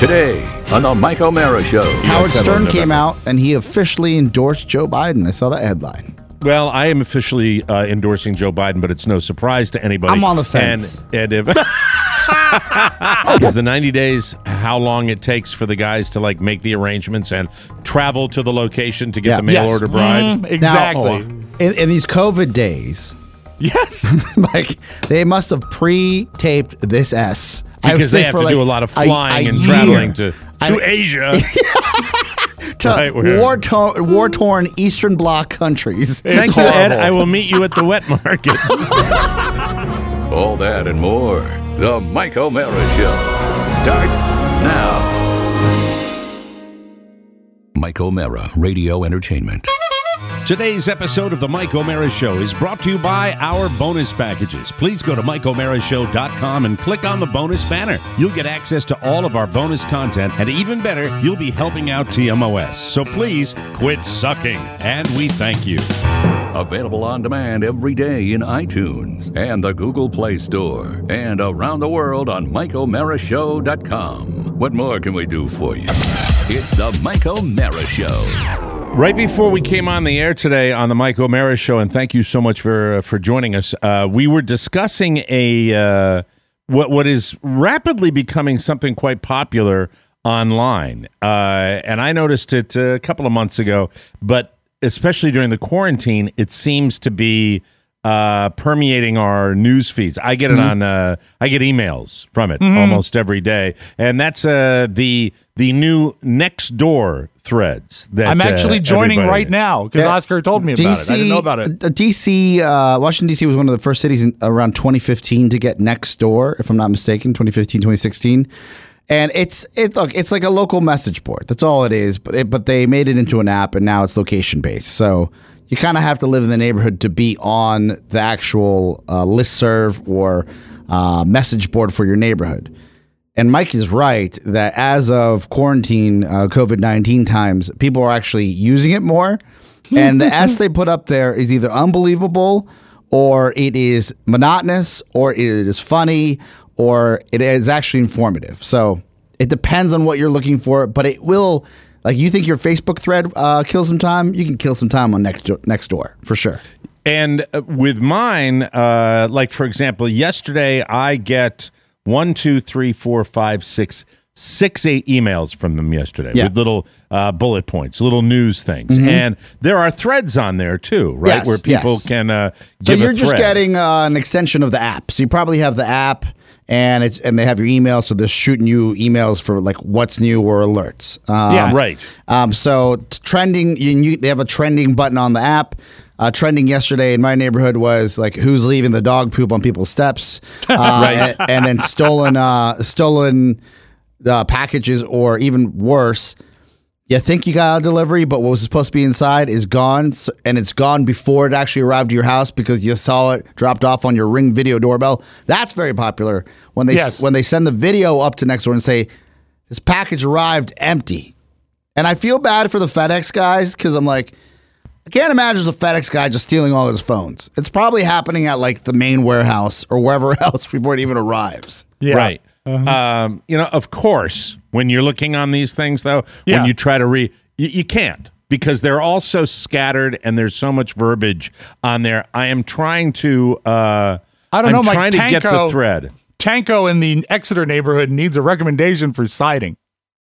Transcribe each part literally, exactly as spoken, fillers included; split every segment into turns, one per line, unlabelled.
Today on the Mike O'Mara Show.
Howard Stern came out and he officially endorsed Joe Biden. I saw that headline.
Well, I am officially uh, endorsing Joe Biden, but it's no surprise to anybody.
I'm on the fence.
And, and if is the ninety days how long it takes for the guys to like make the arrangements and travel to the location to get
Yeah.
the mail
Yes.
order bride?
Mm, exactly.
Now, in, in these COVID days,
Yes.
like they must have pre-taped this S. I would
Because they
say
have
for
to
like
do a lot of
a-
flying
a
and
year.
traveling to, to
I-
Asia.
to
Right, where-
war-torn, war-torn Eastern Bloc countries.
Thank
It's
you, Ed.
horrible.
I will meet you at the wet market.
All that and more. The Mike O'Mara Show starts now. Mike O'Mara Radio Entertainment.
Today's episode of the Mike O'Mara Show is brought to you by our bonus packages. Please go to Mike O'Mara Show dot com and click on the bonus banner. You'll get access to all of our bonus content, and even better, you'll be helping out T M O S. So please quit sucking, and we thank you.
Available on demand every day in iTunes and the Google Play Store and around the world on Mike O'Mara Show dot com. What more can we do for you? It's the Mike O'Mara Show.
Right before we came on the air today on the Mike O'Mara Show, and thank you so much for uh, for joining us, uh, we were discussing a uh, what what is rapidly becoming something quite popular online, uh, and I noticed it a couple of months ago, but especially during the quarantine, it seems to be uh, permeating our news feeds. I get it
Mm-hmm.
on uh, I get emails from it almost every day, and that's uh, the the new Nextdoor threads. That
I'm actually
uh,
joining
everybody-
right now because
Yeah.
Oscar told me about it. I didn't know about it.
uh, D C, uh, Washington, D C was one of the first cities in, around twenty fifteen to get Nextdoor, if I'm not mistaken, twenty fifteen, twenty sixteen. And it's it look, it's like a local message board. That's all it is. But it, but they made it into an app, and now it's location based. So you kind of have to live in the neighborhood to be on the actual uh, listserv or uh, message board for your neighborhood. And Mike is right that as of quarantine, uh, COVID nineteen times, people are actually using it more. And the S they put up there is either unbelievable, or it is monotonous, or it is funny, or it is actually informative. So it depends on what you're looking for, but it will, like you think your Facebook thread uh, kills some time, you can kill some time on Next Nextdoor for sure.
And uh, with mine, uh, like for example, yesterday I get one, two, three, four, five, six, six, eight emails from them yesterday
Yeah.
with little uh, bullet points, little news things, and there are threads on there too, right,
Yes,
where people
yes.
can. Uh,
So
give a
you're just
thread.
getting uh, an extension of the app. So you probably have the app, and it's and they have your email, so they're shooting you emails for like what's new or alerts. Um,
Yeah.
right.
Um, so t- trending, you, you, they have a trending button on the app. Uh, trending yesterday in my neighborhood was like who's leaving the dog poop on people's steps, uh,
Right.
and, and then stolen uh, stolen uh, packages, or even worse. You think you got a delivery, but what was supposed to be inside is gone, s- and it's gone before it actually arrived to your house because you saw it dropped off on your Ring video doorbell. That's very popular when they
Yes.
when they send the video up to Nextdoor and say this package arrived empty. And I feel bad for the FedEx guys because I'm like, I can't imagine the FedEx guy just stealing all his phones. It's probably happening at like the main warehouse or wherever else before it even arrives.
Yeah.
Right. Um, you know, of course, when you're looking on these things, though,
Yeah.
when you try to read, you, you can't because they're all so scattered and there's so much verbiage on there. I am trying to. Uh,
I don't
I'm
know, Mike.
trying to get the
Tanko-
thread.
Tanko in the Exeter neighborhood needs a recommendation for siding.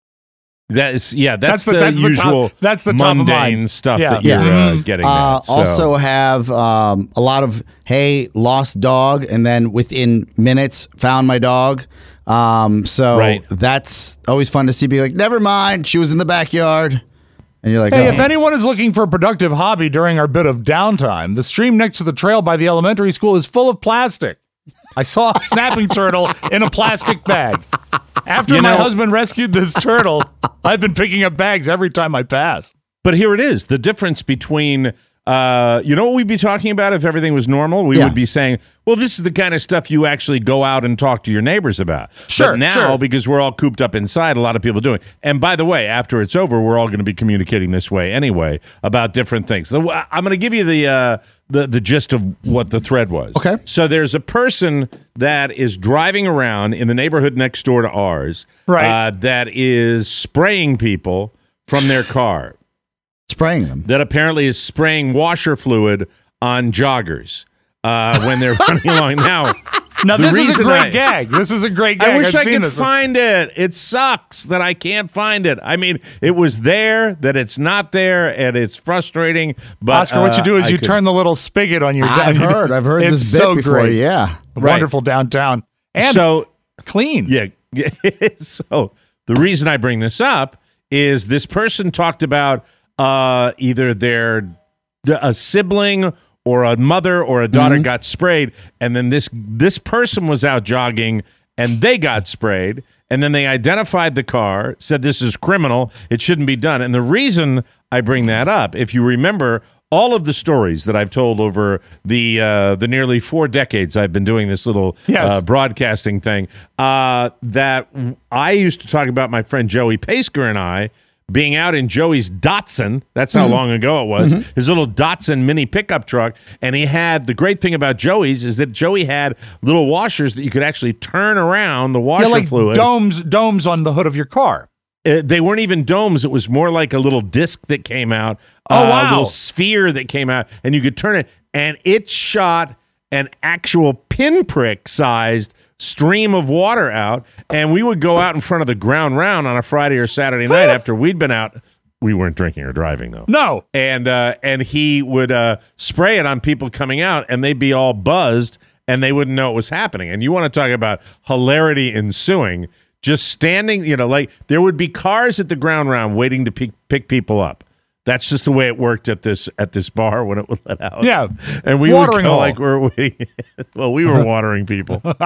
That is, yeah, that's,
That's the-
the,
that's the top-
usual
that's the top of
mundane
mind.
stuff
Yeah.
that you're
Yeah.
uh, getting.
Uh,
at, so.
Also have um, a lot of, hey, lost dog, and then within minutes found my dog. Um, so
Right.
that's always fun to see. Be like, never mind, she was in the backyard. And you're like,
Hey,
oh.
if anyone is looking for a productive hobby during our bit of downtime, the stream next to the trail by the elementary school is full of plastic. I saw a snapping turtle in a plastic bag. After
You
my
know-
husband rescued this turtle, I've been picking up bags every time I pass.
But here it is. The difference between, uh, you know what we'd be talking about if everything was normal? We
Yeah.
would be saying, well, this is the kind of stuff you actually go out and talk to your neighbors about.
Sure,
But now,
sure.
because we're all cooped up inside, a lot of people are doing. And by the way, after it's over, we're all going to be communicating this way anyway about different things. The- I'm going to give you the uh, the, the gist of what the thread was.
Okay.
So there's a person that is driving around in the neighborhood next door to ours,
Right.
uh, that is spraying people from their car,
Spraying them.
that apparently is spraying washer fluid on joggers uh, when they're running along. Now,
Now,
the
this is a
reason
great
I-
gag. This is a great gag.
I wish
I've
I
seen
could
this.
find it. It sucks that I can't find it. I mean, it was there, that it's not there, and it's frustrating. But
Oscar, what you
uh,
do is
I
you
could-
turn the little spigot on your.
I've
on your-
heard. I've heard
it's
this bit
so
before.
great.
Yeah.
Wonderful downtown and
so
clean.
yeah. So the reason I bring this up is this person talked about uh, either their a sibling or a mother or a daughter
Mm-hmm.
got sprayed, and then this this person was out jogging and they got sprayed, and then they identified the car, said this is criminal, it shouldn't be done. And the reason I bring that up, if you remember all of the stories that I've told over the uh, the nearly four decades I've been doing this little
Yes.
uh, broadcasting thing, uh, that I used to talk about my friend Joey Pasker and I being out in Joey's Datsun. That's how long ago it was. His little Datsun mini pickup truck. And he had, the great thing about Joey's is that Joey had little washers that you could actually turn around the washer
Yeah, like
fluid.
domes, domes on the hood of your car.
Uh, they weren't even domes. It was more like a little disc that came out.
Oh,
uh,
wow.
A little sphere that came out, and you could turn it, and it shot an actual pinprick sized stream of water out. And we would go out in front of the ground round on a Friday or Saturday night after we'd been out. We weren't drinking or driving though.
No.
And uh, and he would uh, spray it on people coming out, and they'd be all buzzed, and they wouldn't know what was happening. And you want to talk about hilarity ensuing? Just standing, you know, like there would be cars at the ground round waiting to pick, pick people up. That's just the way it worked at this at this bar when it would let out.
Yeah.
And we
Watering
would go
hole.
like we're waiting. Well, we were watering people. We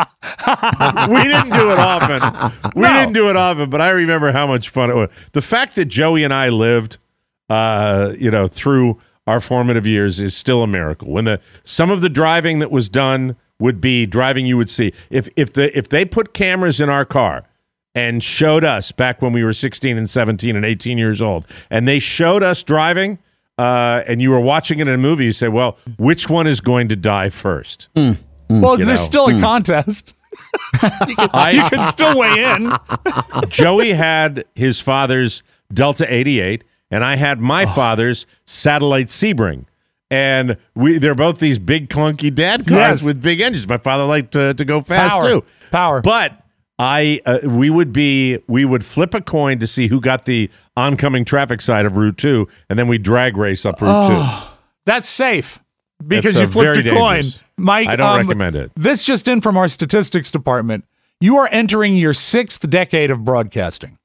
didn't do it often. We
No.
didn't do it often, but I remember how much fun it was. The fact that Joey and I lived, uh, you know, through our formative years is still a miracle. When the some of the driving that was done would be driving you would see. If if the if they put cameras in our car and showed us back when we were sixteen and seventeen and eighteen years old, and they showed us driving, uh, and you were watching it in a movie, you say, well, which one is going to die first?
Well,
You
there's
know.
still a contest. you
I,
can still weigh in.
Joey had his father's Delta eighty-eight, and I had my father's Satellite Sebring. And we they're both these big, clunky dad cars
Yes.
with big engines. My father liked to, to go fast,
Power.
too.
Power.
But I uh, we would be we would flip a coin to see who got the oncoming traffic side of Route two, and then we drag race up Route two.
That's safe because
That's,
you
uh,
flipped a
very
coin.
dangerous.
Mike,
I don't
um,
recommend it.
This just in from our statistics department. You are entering your sixth decade of broadcasting.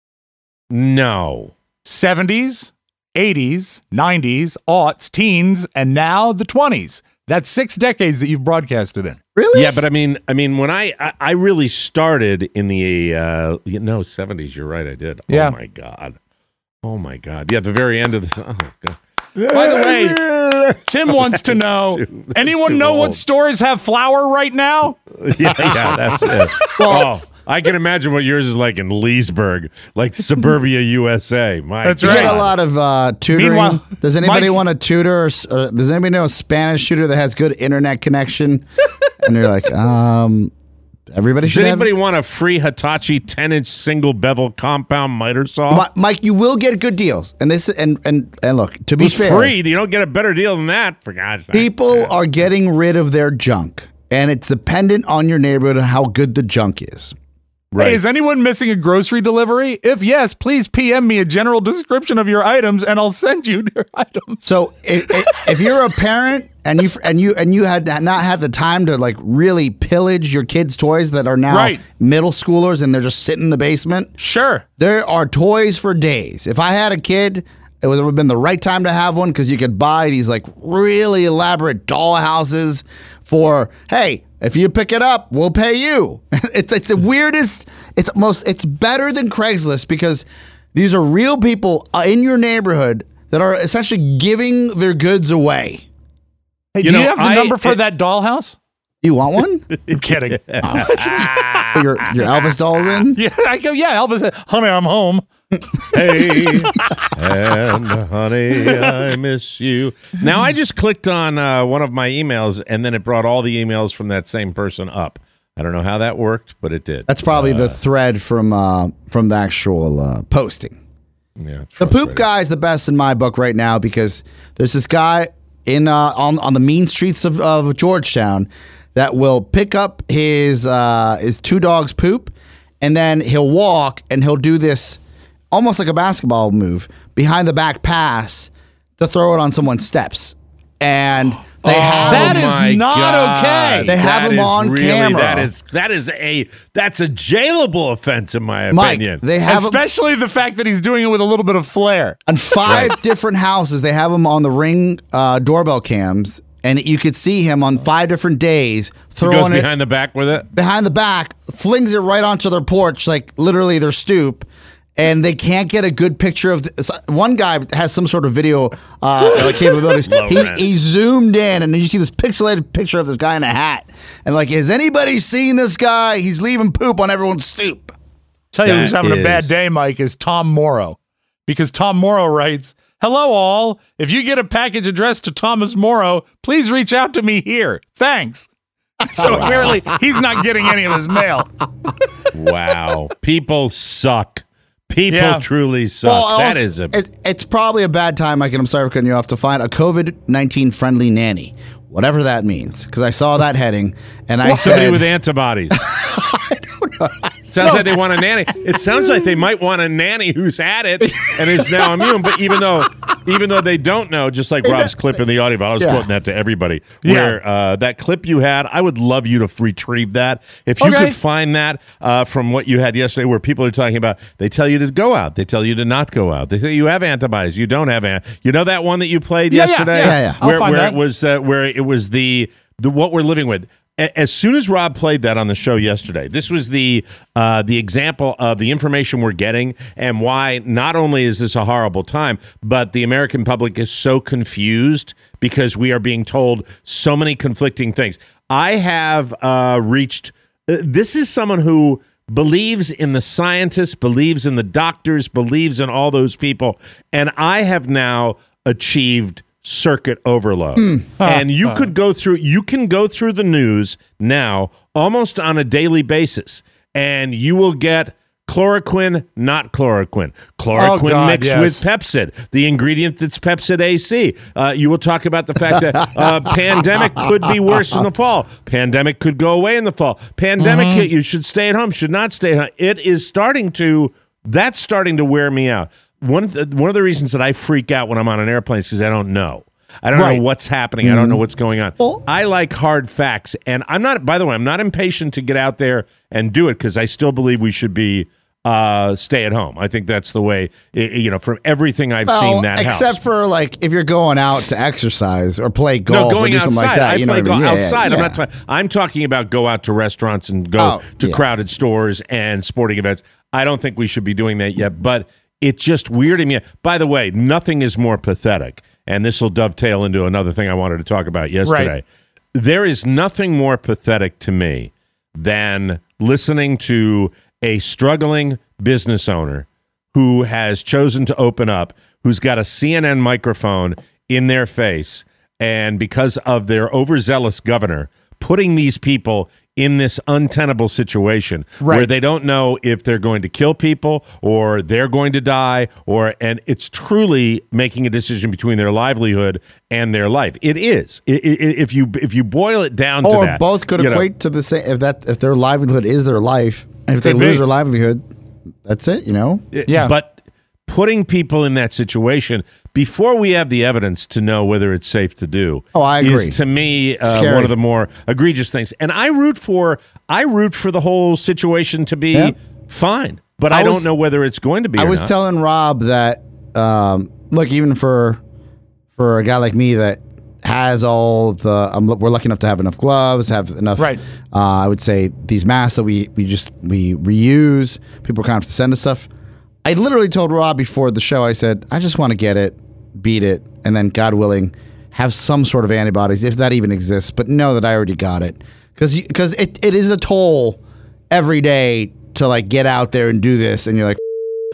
No.
seventies, eighties, nineties, aughts, teens, and now the twenties. That's six decades that you've broadcasted in.
Really?
Yeah, but I mean, I mean, when I I, I really started in the uh, you know seventies. You're right, I did.
Yeah.
Oh my god. Oh my god. Yeah, the very end of this. Oh god. By the way,
Tim wants to know,
too- that's
anyone
too
know what
old.
stores have flour right now?
yeah, yeah, that's it. oh, I can imagine what yours is like in Leesburg, like suburbia, U S A. My
That's
You
God.
get a lot of uh, tutoring.
Meanwhile,
does anybody
Mike's-
want to tutor? Or, s- uh, does anybody know a Spanish tutor that has good internet connection? And they're like, um, everybody
Does
should
anybody
have.
want a free Hitachi ten-inch single bevel compound miter saw?
Mi- Mike, you will get good deals, and this and and and look, to be
It's
fair,
free. You don't get a better deal than that. For God's sake.
people are getting rid of their junk, and it's dependent on your neighborhood and how good the junk is.
Right.
Hey, is anyone missing a grocery delivery? If yes, please P M me a general description of your items, and I'll send you your items.
So if, if, if you're a parent and you and you and you had not had the time to like really pillage your kids' toys that are now
Right.
middle schoolers and they're just sitting in the basement,
Sure.
there are toys for days. If I had a kid, it would have been the right time to have one because you could buy these like really elaborate doll houses for, hey, if you pick it up, we'll pay you. It's it's the weirdest. It's most. It's better than Craigslist because these are real people uh, in your neighborhood that are essentially giving their goods away.
Hey,
You
do
know,
you have the
I-
number for
it-
that dollhouse?
You want one?
I'm kidding.
your your Elvis dolls in?
Yeah, I go, yeah, Elvis said, honey, I'm home.
Hey, and honey, I miss you. Now, I just clicked on uh, one of my emails, and then it brought all the emails from that same person up. I don't know how that worked, but it did.
That's probably
uh,
the thread from uh, from the actual uh, posting.
Yeah,
the poop guy is the best in my book right now because there's this guy in uh, on on the mean streets of, of Georgetown that will pick up his uh, his two dogs' poop, and then he'll walk and he'll do this almost like a basketball move behind the back pass to throw it on someone's steps, and. They
oh,
have
that
him,
is not
God.
okay.
They have
that
him on
really,
camera.
That is that is a that's a jailable offense in my
Mike,
opinion.
they have him
Especially the fact that he's doing it with a little bit of flair.
on five different houses. They have him on the Ring uh, doorbell cams, and you could see him on five different days
He
throwing
goes
it
behind the back with it.
behind the back, flings it right onto their porch, like literally their stoop. And they can't get a good picture of this. One guy has some sort of video uh, capabilities. he, he zoomed in, and then you see this pixelated picture of this guy in a hat. And like, has anybody seen this guy? He's leaving poop on everyone's stoop.
Tell you
That
who's having
is-
a bad day, Mike, is Tom Morrow. Because Tom Morrow writes, "Hello all. If you get a package addressed to Thomas Morrow, please reach out to me here. Thanks." So apparently he's not getting any of his mail.
Wow, people suck. People
Yeah.
truly suck.
Well,
that
also,
is a
it, it's probably a bad time, Mike, and I'm sorry for cutting you off, to find a COVID nineteen friendly nanny, whatever that means. Because I saw that heading, and I
somebody
said,
with antibodies. Sounds like they want a nanny. It sounds like they might want a nanny who's had it and is now immune. But even though, even though they don't know, just like Rob's clip in the audio, I was
Yeah.
quoting that to everybody.
Yeah.
Where uh, that clip you had, I would love you to retrieve that. If you
Okay.
could find that uh, from what you had yesterday, where people are talking about, they tell you to go out, they tell you to not go out, they say you have antibodies, you don't have ant. You know that one that you played
Yeah, yeah,
yesterday,
yeah.
Yeah, yeah.
I'll
where,
find
where
that.
it was uh, where it was the the what we're living with. As soon as Rob played that on the show yesterday, this was the uh, the example of the information we're getting and why not only is this a horrible time, but the American public is so confused because we are being told so many conflicting things. I have uh, reached. Uh, this is someone who believes in the scientists, believes in the doctors, believes in all those people, and I have now achieved circuit overload. And you could go through you can go through the news now almost on a daily basis, and you will get chloroquine, not chloroquine. Chloroquine
Oh, God,
mixed
yes.
with Pepsid, the ingredient that's Pepsid A C. Uh, you will talk about the fact that uh, pandemic could be worse in the fall. Pandemic could go away in the fall. Pandemic,
Mm-hmm.
you should stay at home, should not stay at home. It is starting to, that's starting to wear me out. One of the, one of the reasons that I freak out when I'm on an airplane is because I don't know. I don't
Right.
know what's happening. I don't know what's going on. I like hard facts. And I'm not, by the way, I'm not impatient to get out there and do it because I still believe we should be uh, stay at home. I think that's the way, i- you know, from everything I've
well,
seen that
except
helps.
for like if you're going out to exercise or play golf
No, going
or do something
outside.
like that.
I
you know
play
what I
go
mean? Yeah, yeah,
outside. I'm
yeah.
not. Ta- I'm talking about go out to restaurants and go
Oh,
to
yeah.
crowded stores and sporting events. I don't think we should be doing that yet. But it's just weirding me. By the way, nothing is more pathetic, and this will dovetail into another thing I wanted to talk about yesterday.
Right.
There is nothing more pathetic to me than listening to a struggling business owner who has chosen to open up, who's got a C N N microphone in their face, and because of their overzealous governor, putting these people in this untenable situation where
Right.
they don't know if they're going to kill people or they're going to die, or and it's truly making a decision between their livelihood and their life. It is. I- I- If you if you boil it down to
Or
that,
both could
you know,
equate to the same. If that if their livelihood is their life, and if they
Could
lose
be.
their livelihood, that's it. You know.
Yeah.
But putting people in that situation before we have the evidence to know whether it's safe to do
Oh, I agree.
is to me uh,
Scary.
one of the more egregious things. And I root for I root for the whole situation to be
Yeah.
fine, but I,
I
don't
was-
know whether it's going to be.
I
or
was
not.
telling Rob that, um, look, even for for a guy like me that has all the, um, we're lucky enough to have enough gloves, have enough.
Right.
Uh, I would say these masks that we we just we reuse. People kind of have to send us stuff. I literally told Rob before the show. I said, I just want to get it, beat it, and then God willing, have some sort of antibodies if that even exists. But know that I already got it because because it, it is a toll every day to like get out there and do this, and you're like.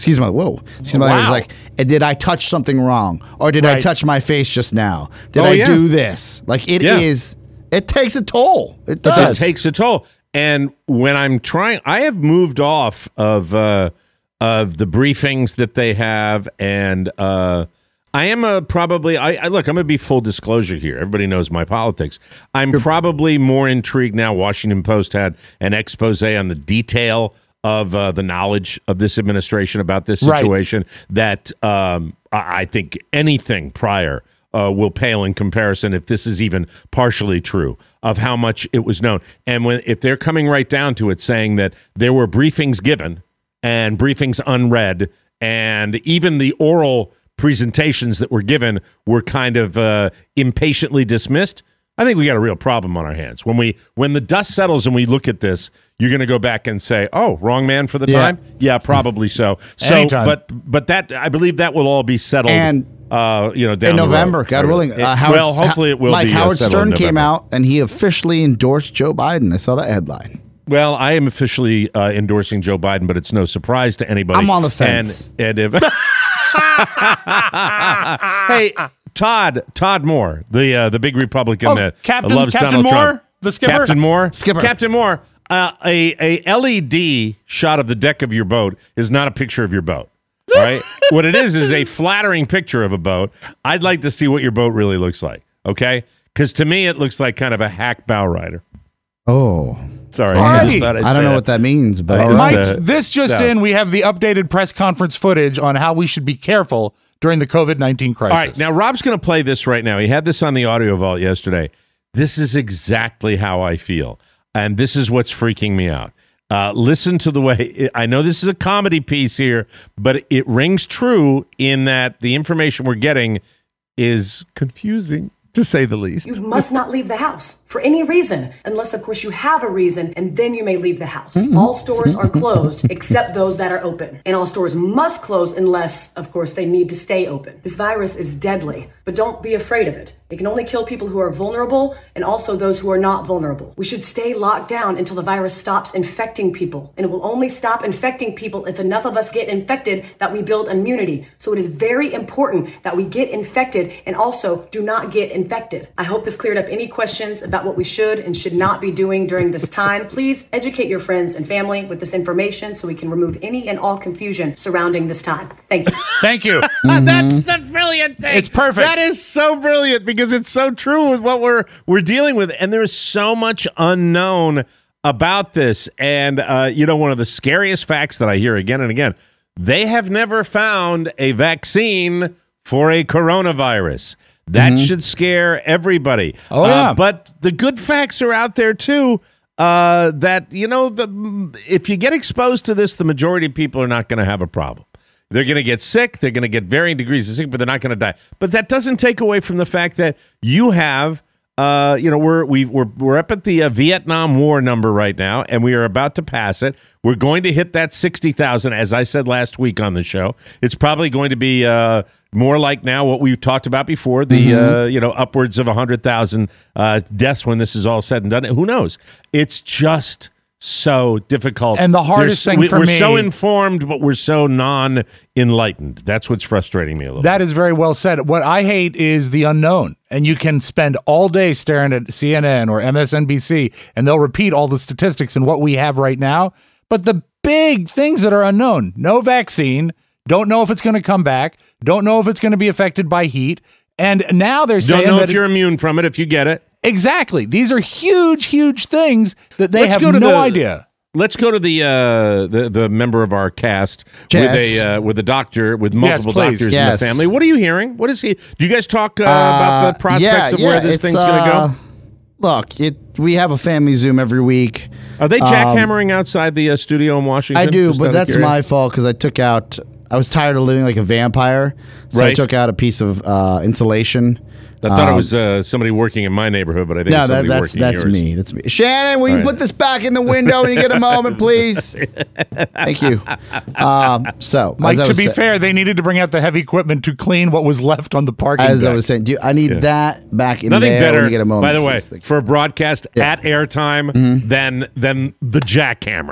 Excuse my whoa. Excuse my
Wow.
language. Like, "And did I touch something wrong, or did I
Right.
touch my face just now? Did
Oh,
I
yeah.
do this?" Like it is.
Yeah.
It takes a toll. It
It
does.
takes a toll. And when I'm trying, I have moved off of uh, of the briefings that they have, and uh, I am a probably. I, I look. I'm going to be full disclosure here. Everybody knows my politics. I'm probably more intrigued now. Washington Post had an expose on the detail of uh, the knowledge of this administration about this
Right.
situation. That um, I, I think anything prior. Uh, will pale in comparison, if this is even partially true, of how much it was known. And when if they're coming right down to it, saying that there were briefings given and briefings unread, and even the oral presentations that were given were kind of uh, impatiently dismissed, I think we got a real problem on our hands. When we when the dust settles and we look at this, you're going to go back and say, "Oh, wrong man for the
Yeah.
time." Yeah, probably so. So,
Anytime.
but but that I believe that will all be settled.
And
Uh, you know, down
in
the
November,
road.
God willing.
It-
Uh, Howard,
well, hopefully it will
Mike
be. uh,
Howard
settled in
Stern came
November.
out and he officially endorsed Joe Biden. I saw that headline.
Well, I am officially uh, endorsing Joe Biden, but it's no surprise to anybody.
I'm on the fence.
And, and if hey, Todd, Todd Moore, the uh, the big Republican
Oh,
that
Captain-
loves
Captain
Donald
Moore?
Trump.
The skipper?
Captain Moore,
Skipper.
Captain Moore. Uh, a a L E D shot of the deck of your boat is not a picture of your boat. All right, what it is is a flattering picture of a boat. I'd like to see what your boat really looks like. Okay, because to me it looks like kind of a hack bow rider.
Oh,
Sorry,
Alrighty.
just thought I'd
I don't
say
know
that.
what that means, but
I
all
just,
right.
Mike,
uh,
this just
no.
in, we have the updated press conference footage on how we should be careful during the COVID nineteen crisis.
All right, now Rob's going to play this right now. He had this on the audio vault yesterday. This is exactly how I feel, and this is what's freaking me out. Uh, listen to the way I know this is a comedy piece here, but it rings true in that the information we're getting is confusing, to say the least.
You must not leave the house for any reason, unless, of course, you have a reason, and then you may leave the house. All stores are closed except those that are open. And all stores must close unless, of course, they need to stay open. This virus is deadly, but don't be afraid of it. It can only kill people who are vulnerable and also those who are not vulnerable. We should stay locked down until the virus stops infecting people. And it will only stop infecting people if enough of us get infected that we build immunity. So it is very important that we get infected and also do not get infected. I hope this cleared up any questions about what we should and should not be doing during this time. Please educate your friends and family with this information so we can remove any and all confusion surrounding this time. Thank you.
Thank you.
That's the brilliant thing.
It's perfect.
That is so brilliant because it's so true with what we're we're dealing with, and there's so much unknown about this. And uh, you know, one of the scariest facts that I hear again and again: they have never found a vaccine for a coronavirus. That should scare everybody.
Oh,
Uh,
yeah.
but the good facts are out there too. Uh, that you know, the if you get exposed to this, the majority of people are not going to have a problem. They're going to get sick. They're going to get varying degrees of sick, but they're not going to die. But that doesn't take away from the fact that you have, uh, you know, we're we, we're we're up at the uh, Vietnam War number right now, and we are about to pass it. We're going to hit that sixty thousand, as I said last week on the show. It's probably going to be uh, more like now what we talked about before, the
Mm-hmm.
uh, you know upwards of a hundred thousand uh, deaths when this is all said and done. Who knows? It's just so difficult.
And the hardest
There's-
thing
we,
for
we're
me-
so informed, but we're so non-enlightened. That's what's frustrating me a little.
That is very well said. What I hate is the unknown. And you can spend all day staring at C N N or M S N B C, and they'll repeat all the statistics and what we have right now. But the big things that are unknown, no vaccine, don't know if it's going to come back, don't know if it's going to be affected by heat. And now they're saying
Don't know
that
if you're immune from it if you get it.
exactly. These are huge, huge things that they
Let's
have
go
no
to the-
idea.
Let's go to the uh, the the member of our cast
Yes.
with a uh, with a doctor with multiple
please.
doctors in
Yes.
the family. What are you hearing? What is he? Do you guys talk uh, about the prospects
yeah,
of where
yeah,
this
it's,
thing's going to
uh,
go?
Look, it, we have a family Zoom every week.
Are they jackhammering outside the uh, studio in Washington?
I do,
Just out
but
of
that's
curiosity?
my fault because I took out. I was tired of living like a vampire, so I
Right.
took out a piece of uh, insulation.
I thought it
Um,
was uh, somebody working in my neighborhood, but I think
No,
it's
that,
somebody
that's
working
that's
in yours.
me. That's me. Shannon, will you
All right.
put this back in the window when you get a moment, please? Thank you. Um, so,
Mike,
as I
to
was
be
sa-
fair, they needed to bring out the heavy equipment to clean what was left on the parking
as I
deck.
was saying, do, I need that back in
Nothing
there
better,
when you get a moment.
by the way,
please. Thank you.
for a broadcast
Yeah.
at airtime
Mm-hmm.
than than the jackhammer.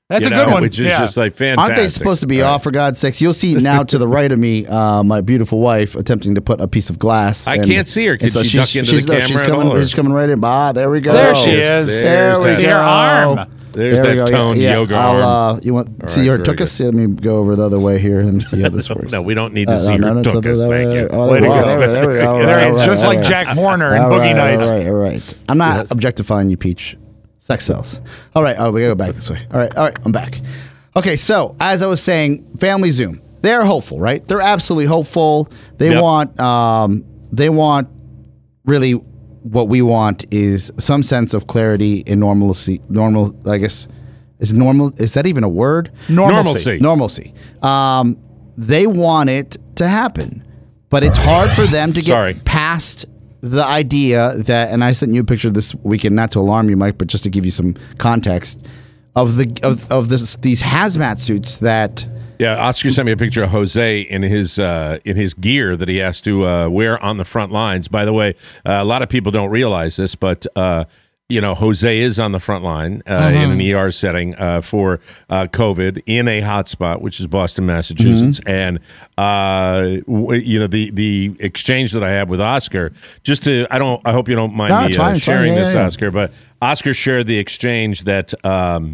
That's
you
a good
know,
one.
Which is
Yeah.
just like fantastic.
Aren't they supposed to be
Right.
off, for God's sakes? You'll see now to the right of me, uh, my beautiful wife attempting to put a piece of glass.
I
and-
can't see her.
and
Can she
she's-
duck into
she's,
the
no,
camera
She's
at
coming,
all, or-
she's coming right in. Ah, there we go.
There she is.
There's
There we
that.
See
go.
her arm.
There's
There we
that
go.
toned
yeah,
yoga
yeah. I'll,
arm.
uh, you want
All
see
right,
her
very
tuchus?
good.
Let me go over the other way here. Let me see how this works.
No, we don't need to
Uh,
see
no,
her
no, it's
tuchus,
the other
thank
way.
you.
Oh,
Way to
there,
go.
there, there we go. All
There
right,
he is,
all
just
right,
like
all right.
Jack Horner in
All
Boogie
right,
Nights.
All right, all right. I'm not
Yes.
objectifying you, Peach. Sex sells. All right, oh, we gotta go back this way. All right, all right, I'm back. Okay, so as I was saying, Family Zoom. They're hopeful, right? They're absolutely hopeful. They
Yep.
want, um, they want really what we want is some sense of clarity and normalcy. Normal, I guess, is normal. Is that even a word?
Normalcy.
Normalcy. Um, they want it to happen, but it's hard for them to get
Sorry.
past the idea that, and I sent you a picture this weekend, not to alarm you, Mike, but just to give you some context of the of, of this these hazmat suits that.
Yeah, Oscar sent me a picture of Jose in his uh, in his gear that he has to uh, wear on the front lines. By the way, uh, a lot of people don't realize this, but uh, you know, Jose is on the front line uh,
Mm-hmm.
in an E R setting uh, for uh, COVID in a hotspot, which is Boston, Massachusetts.
Mm-hmm.
And uh, w- you know, the the exchange that I had with Oscar, just to I don't I hope you don't mind
No,
me
it's fine,
uh,
it's fine.
sharing
Yeah,
this,
yeah, yeah.
Oscar, but Oscar shared the exchange that. Um,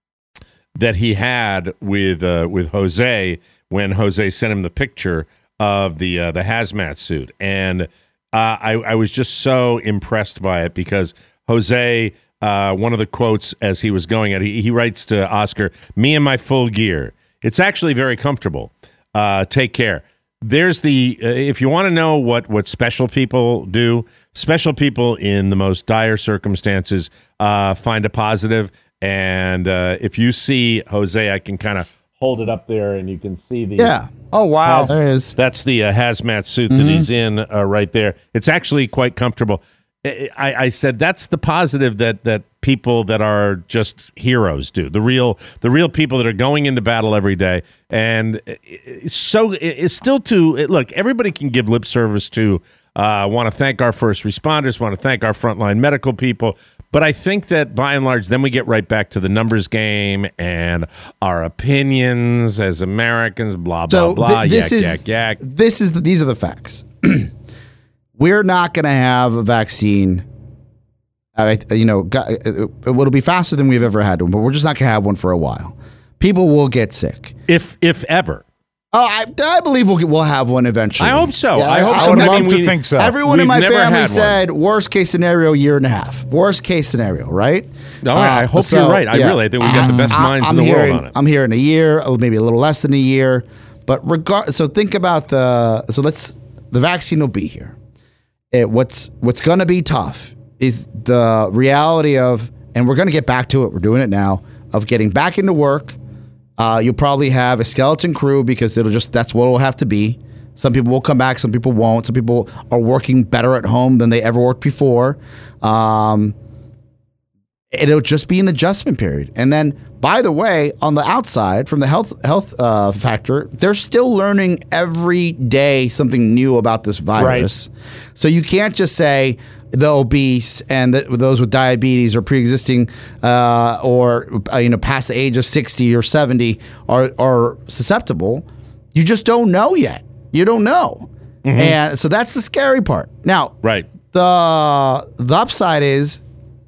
that he had with uh, with Jose when Jose sent him the picture of the uh, the hazmat suit, and uh, I, I was just so impressed by it because Jose, uh, one of the quotes as he was going at, he, he writes to Oscar, "Me and my full gear. It's actually very comfortable. Uh, take care." There's the uh, if you want to know what what special people do, special people in the most dire circumstances uh, find a positive. And uh, if you see Jose, I can kind of hold it up there, and you can see the
Yeah.
Oh, wow.
There it is.
That's the uh, hazmat suit that he's in uh, right there. It's actually quite comfortable. I, I, I said that's the positive that that people that are just heroes do. The real the real people that are going into battle every day. And it's so it's still to look. Everybody can give lip service to. I uh, want to thank our first responders. Want to thank our frontline medical people. But I think that by and large, then we get right back to the numbers game and our opinions as Americans. Blah blah
So
blah.
th- this
yak
is
yak yak.
this is the, these are the facts. We're not going to have a vaccine. Uh, you know, go- it, it'll be faster than we've ever had one, but we're just not going to have one for a while. People will get sick.
If if ever.
Oh, I, I believe we'll get, we'll have one eventually.
I hope so. I hope
I
so.
would
I
love
mean,
to
we-
think so.
Everyone in
We've
my
never had
family
one.
said worst case scenario year and a half. Worst case scenario, right?
No, I
Uh,
hope
so,
you're right. I
yeah.
really I think we've got the best
I-
minds
I'm
in the
hearing,
world on it.
I'm here in a year, or maybe a little less than a year. But regard, so think about the. So let's. The vaccine will be here. It, what's what's going to be tough is the reality of, and we're going to get back to it. We're doing it now. Of getting back into work. Uh, you'll probably have a skeleton crew because it'll just that's what it'll have to be. Some people will come back, some people won't. Some people are working better at home than they ever worked before. Um, it'll just be an adjustment period. And then, by the way, on the outside, from the health health uh, factor, they're still learning every day something new about this virus. So you can't just say the obese and the, those with diabetes or pre-existing uh, or uh, you know past the age of sixty or seventy are are susceptible. You just don't know yet. You don't know, and so that's the scary part. Now,
Right.
the the upside is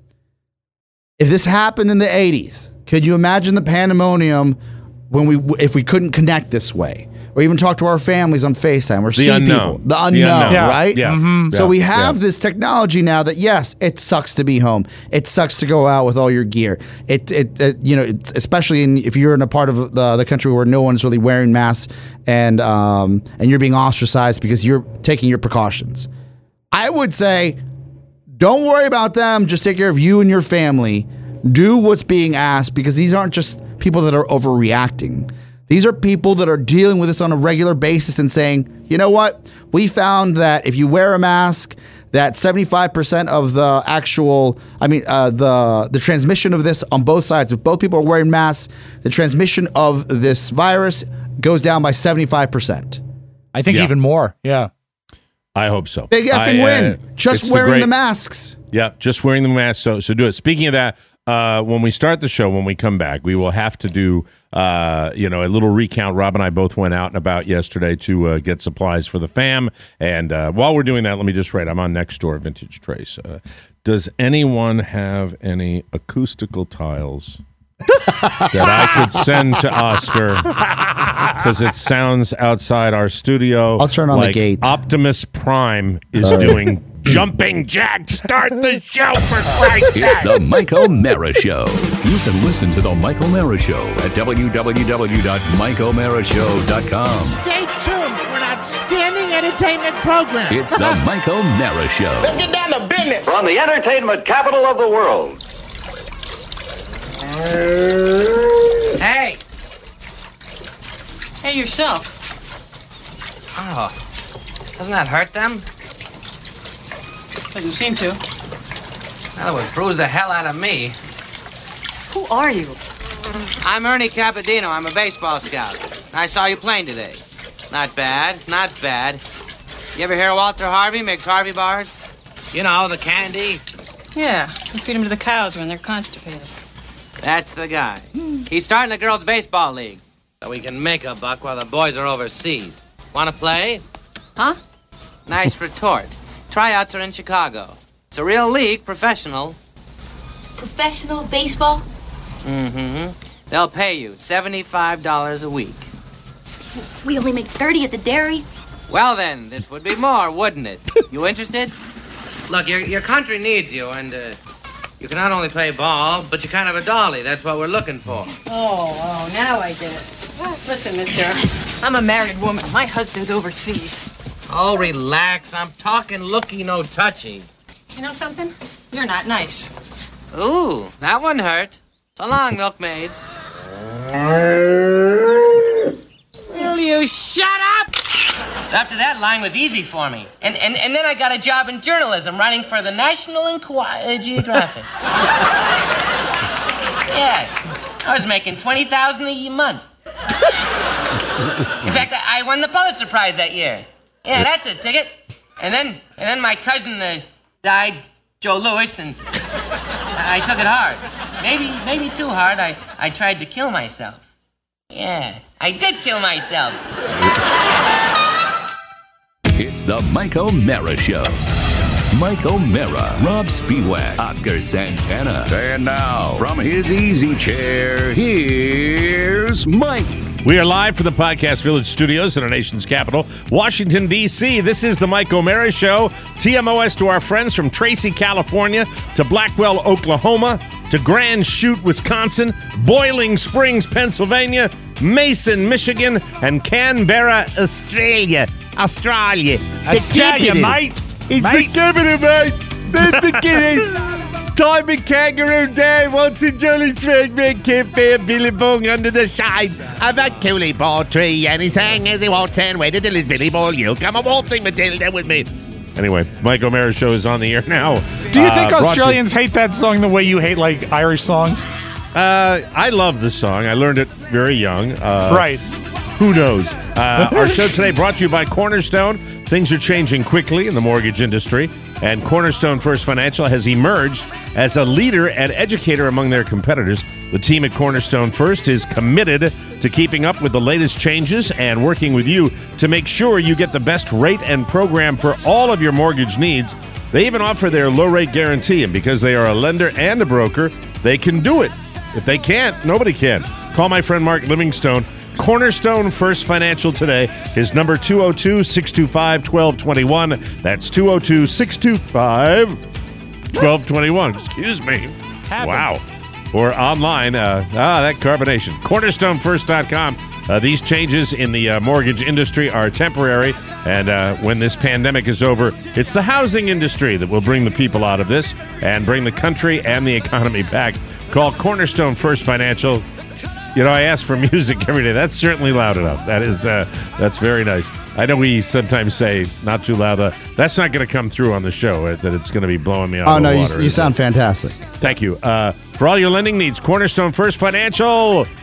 if this happened in the eighties, could you imagine the pandemonium when we if we couldn't connect this way? Or even talk to our families on FaceTime or see
unknown.
people. The
The
unknown,
unknown.
Yeah.
right?
Yeah.
So
Yeah.
we have
Yeah.
this technology now that, yes, it sucks to be home. It sucks to go out with all your gear. It, it, it you know, it, especially in, if you're in a part of the, the country where no one's really wearing masks and um, and you're being ostracized because you're taking your precautions. I would say, don't worry about them. Just take care of you and your family. Do what's being asked because these aren't just people that are overreacting. These are people that are dealing with this on a regular basis and saying, you know what? We found that if you wear a mask, that seventy-five percent of the actual, I mean, uh, the the transmission of this on both sides, if both people are wearing masks, the transmission of this virus goes down by seventy-five percent.
I think
Yeah.
even more. Yeah.
I hope so.
Big effing
I, uh,
win. Just
it's
wearing the,
great-
masks.
Yeah, just wearing the mask. So, so do it. Speaking of that, uh, when we start the show, when we come back, we will have to do, uh, you know, a little recount. Rob and I both went out and about yesterday to uh, get supplies for the fam. And uh, while we're doing that, let me just write. I'm on Nextdoor Vintage Trace. Uh, does anyone have any acoustical tiles that I could send to Oscar? Because it sounds outside our studio.
I'll turn on
like
the gate.
Optimus Prime is doing jumping jack. Start the show, for Christ's sake.
It's the Mike O'Mara Show. You can listen to the Mike O'Mara Show at w w w dot mike o'mara show dot com.
Stay tuned for an outstanding entertainment program.
It's the Mike O'Mara Show.
Let's get down to business.
From the entertainment capital of the world.
Hey!
Hey, yourself.
Oh, doesn't that hurt them?
Doesn't seem to.
That would bruise the hell out of me.
Who are you?
I'm Ernie Capadino. I'm a baseball scout. I saw you playing today. Not bad, not bad. You ever hear of Walter Harvey makes Harvey bars? You know, the candy.
Yeah, we feed them to the cows when they're constipated.
That's the guy. He's starting a girls' baseball league, so we can make a buck while the boys are overseas. Want to play?
Huh?
Nice retort. Tryouts are in Chicago. It's a real league, professional.
Professional baseball?
Mm-hmm. They'll pay you seventy-five dollars a week.
We only make thirty at the dairy.
Well then, this would be more, wouldn't it? You interested? Look, your your country needs you, and uh, you can not only play ball, but you're kind of a dolly. That's what we're looking for.
Oh, oh, now I get it. Listen, mister, I'm a married woman. My husband's overseas.
Oh, relax. I'm talking looky, no touchy.
You know something? You're not nice.
Ooh, that one hurt. So long, milkmaids. Will you shut up? So after that, line was easy for me. And, and, and then I got a job in journalism, writing for the National Enqui- uh, Geographic. Yeah, I was making twenty thousand dollars a month. In fact, I won the Pulitzer Prize that year. Yeah, that's a ticket. And then, and then my cousin uh, died, Joe Louis, and I took it hard. Maybe, maybe too hard. I, I tried to kill myself. Yeah, I did kill myself.
It's the Mike O'Mara Show. Mike O'Mara, Rob Spiewak, Oscar Santana. And now, from his easy chair, here's Mike.
We are live from the Podcast Village studios in our nation's capital, Washington, D C This is the Mike O'Mara Show. T M O S to our friends from Tracy, California, to Blackwell, Oklahoma, to Grand Chute, Wisconsin, Boiling Springs, Pennsylvania, Mason, Michigan, and Canberra, Australia. Australia.
Australia, mate.
It's
mate.
the capital, mate. That's the Guinness. Time in Kangaroo Day. Once in Jolly Springfield Cafe, Billy Bong under the shade of a coolie ball tree. And he sang as he waltzed and waited till his Billy Ball. You'll come a waltzing Matilda with me. Anyway, Mike O'Mara Show is on the air now.
Do you think
uh,
Australians hate that song the way you hate, like, Irish songs?
Uh, I love the song. I learned it very young. Uh,
right.
Who knows? Uh, our show today brought to you by Cornerstone. Things are changing quickly in the mortgage industry, and Cornerstone First Financial has emerged as a leader and educator among their competitors. The team at Cornerstone First is committed to keeping up with the latest changes and working with you to make sure you get the best rate and program for all of your mortgage needs. They even offer their low-rate guarantee, and because they are a lender and a broker, they can do it. If they can't, nobody can. Call my friend Mark Livingstone, Cornerstone First Financial today. His number two oh two, six two five, one two two one. That's two oh two, six two five, one two two one. Excuse me.
Happens.
Wow. Or online. Uh, ah, that carbonation. cornerstone first dot com. Uh, these changes in the uh, mortgage industry are temporary, and uh, when this pandemic is over, it's the housing industry that will bring the people out of this and bring the country and the economy back. Call Cornerstone First Financial. You know, I ask for music every day. That's certainly loud enough. That is, uh, that's very nice. I know we sometimes say not too loud. Uh, that's not going to come through on the show, uh, that it's going to be blowing me out
Oh,
of the
no,
water.
you, you sound fantastic.
Thank you. Uh, for all your lending needs, Cornerstone First Financial.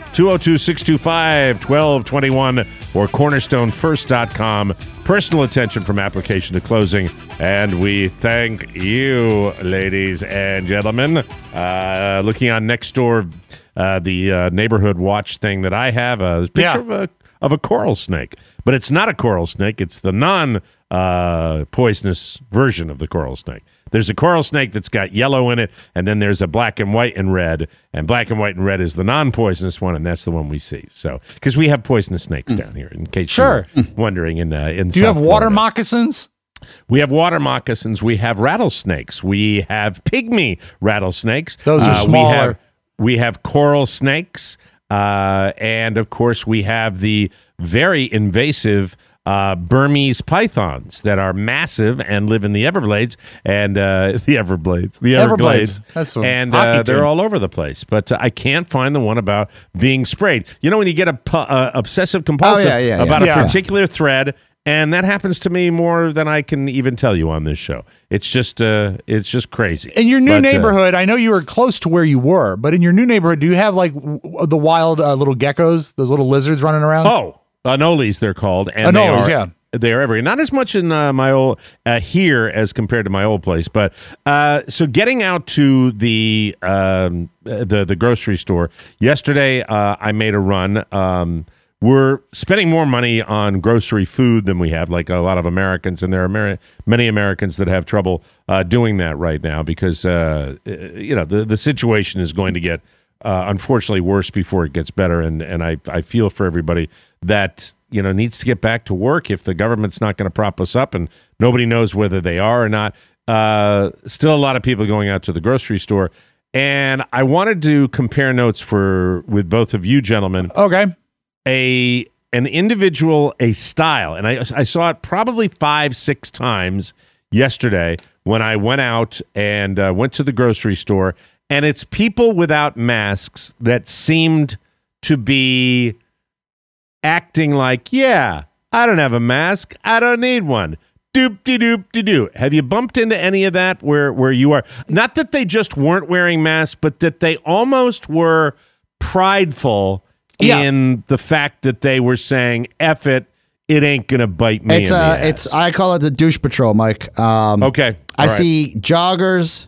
two oh two, six two five, one two two one, or cornerstone first dot com. Personal attention from application to closing. And we thank you, ladies and gentlemen. Uh, looking on Nextdoor, uh, the uh, neighborhood watch thing that I have, a picture
Yeah.
of a of a coral snake. But it's not a coral snake. It's the non uh, poisonous version of the coral snake. There's a coral snake that's got yellow in it, and then there's a black and white and red, and black and white and red is the non-poisonous one, and that's the one we see. So, because we have poisonous snakes down here, in case
Sure.
you're wondering. In uh, in
Do you
South
have water
Florida.
moccasins?
We have water moccasins. We have rattlesnakes. We have pygmy rattlesnakes.
Those are
Uh,
smaller.
We have, we have coral snakes, uh, and of course, we have the very invasive Uh, Burmese pythons that are massive and live in the Everglades and uh, the Everglades, the Everglades,
Everglades. That's a
and
hockey
uh, they're
team.
all over the place. But uh, I can't find the one about being sprayed. You know, when you get a pu- uh, obsessive compulsive
Oh, yeah, yeah,
about
yeah.
a
Yeah.
particular thread, and that happens to me more than I can even tell you on this show. It's just, uh, it's just crazy.
In your new
But, uh,
neighborhood, I know you were close to where you were, but in your new neighborhood, do you have like w- the wild uh, little geckos, those little lizards running around?
Oh, anoles they're called, and
Anoles,
they are,
yeah.
they are everywhere. Not as much in uh, my old uh, here as compared to my old place, but uh, so getting out to the um, the the grocery store yesterday, uh, I made a run. Um, we're spending more money on grocery food than we have, like a lot of Americans, and there are Ameri- many Americans that have trouble uh, doing that right now because uh, you know the the situation is going to get. Uh, unfortunately, worse before it gets better, and and I, I feel for everybody that you know needs to get back to work if the government's not going to prop us up, and nobody knows whether they are or not. Uh, still, a lot of people going out to the grocery store, and I wanted to compare notes for with both of you gentlemen.
Okay,
a an individual, a style, and I I saw it probably five six times yesterday when I went out and uh, went to the grocery store. And it's people without masks that seemed to be acting like, yeah, I don't have a mask. I don't need one. Doop de doop de doo. Have you bumped into any of that where, where you are? Not that they just weren't wearing masks, but that they almost were prideful
Yeah.
in the fact that they were saying, F it, it ain't going to bite me
It's
in the
uh,
ass.
it's I call it the douche patrol, Mike. Um,
Okay.
I
All right.
see joggers,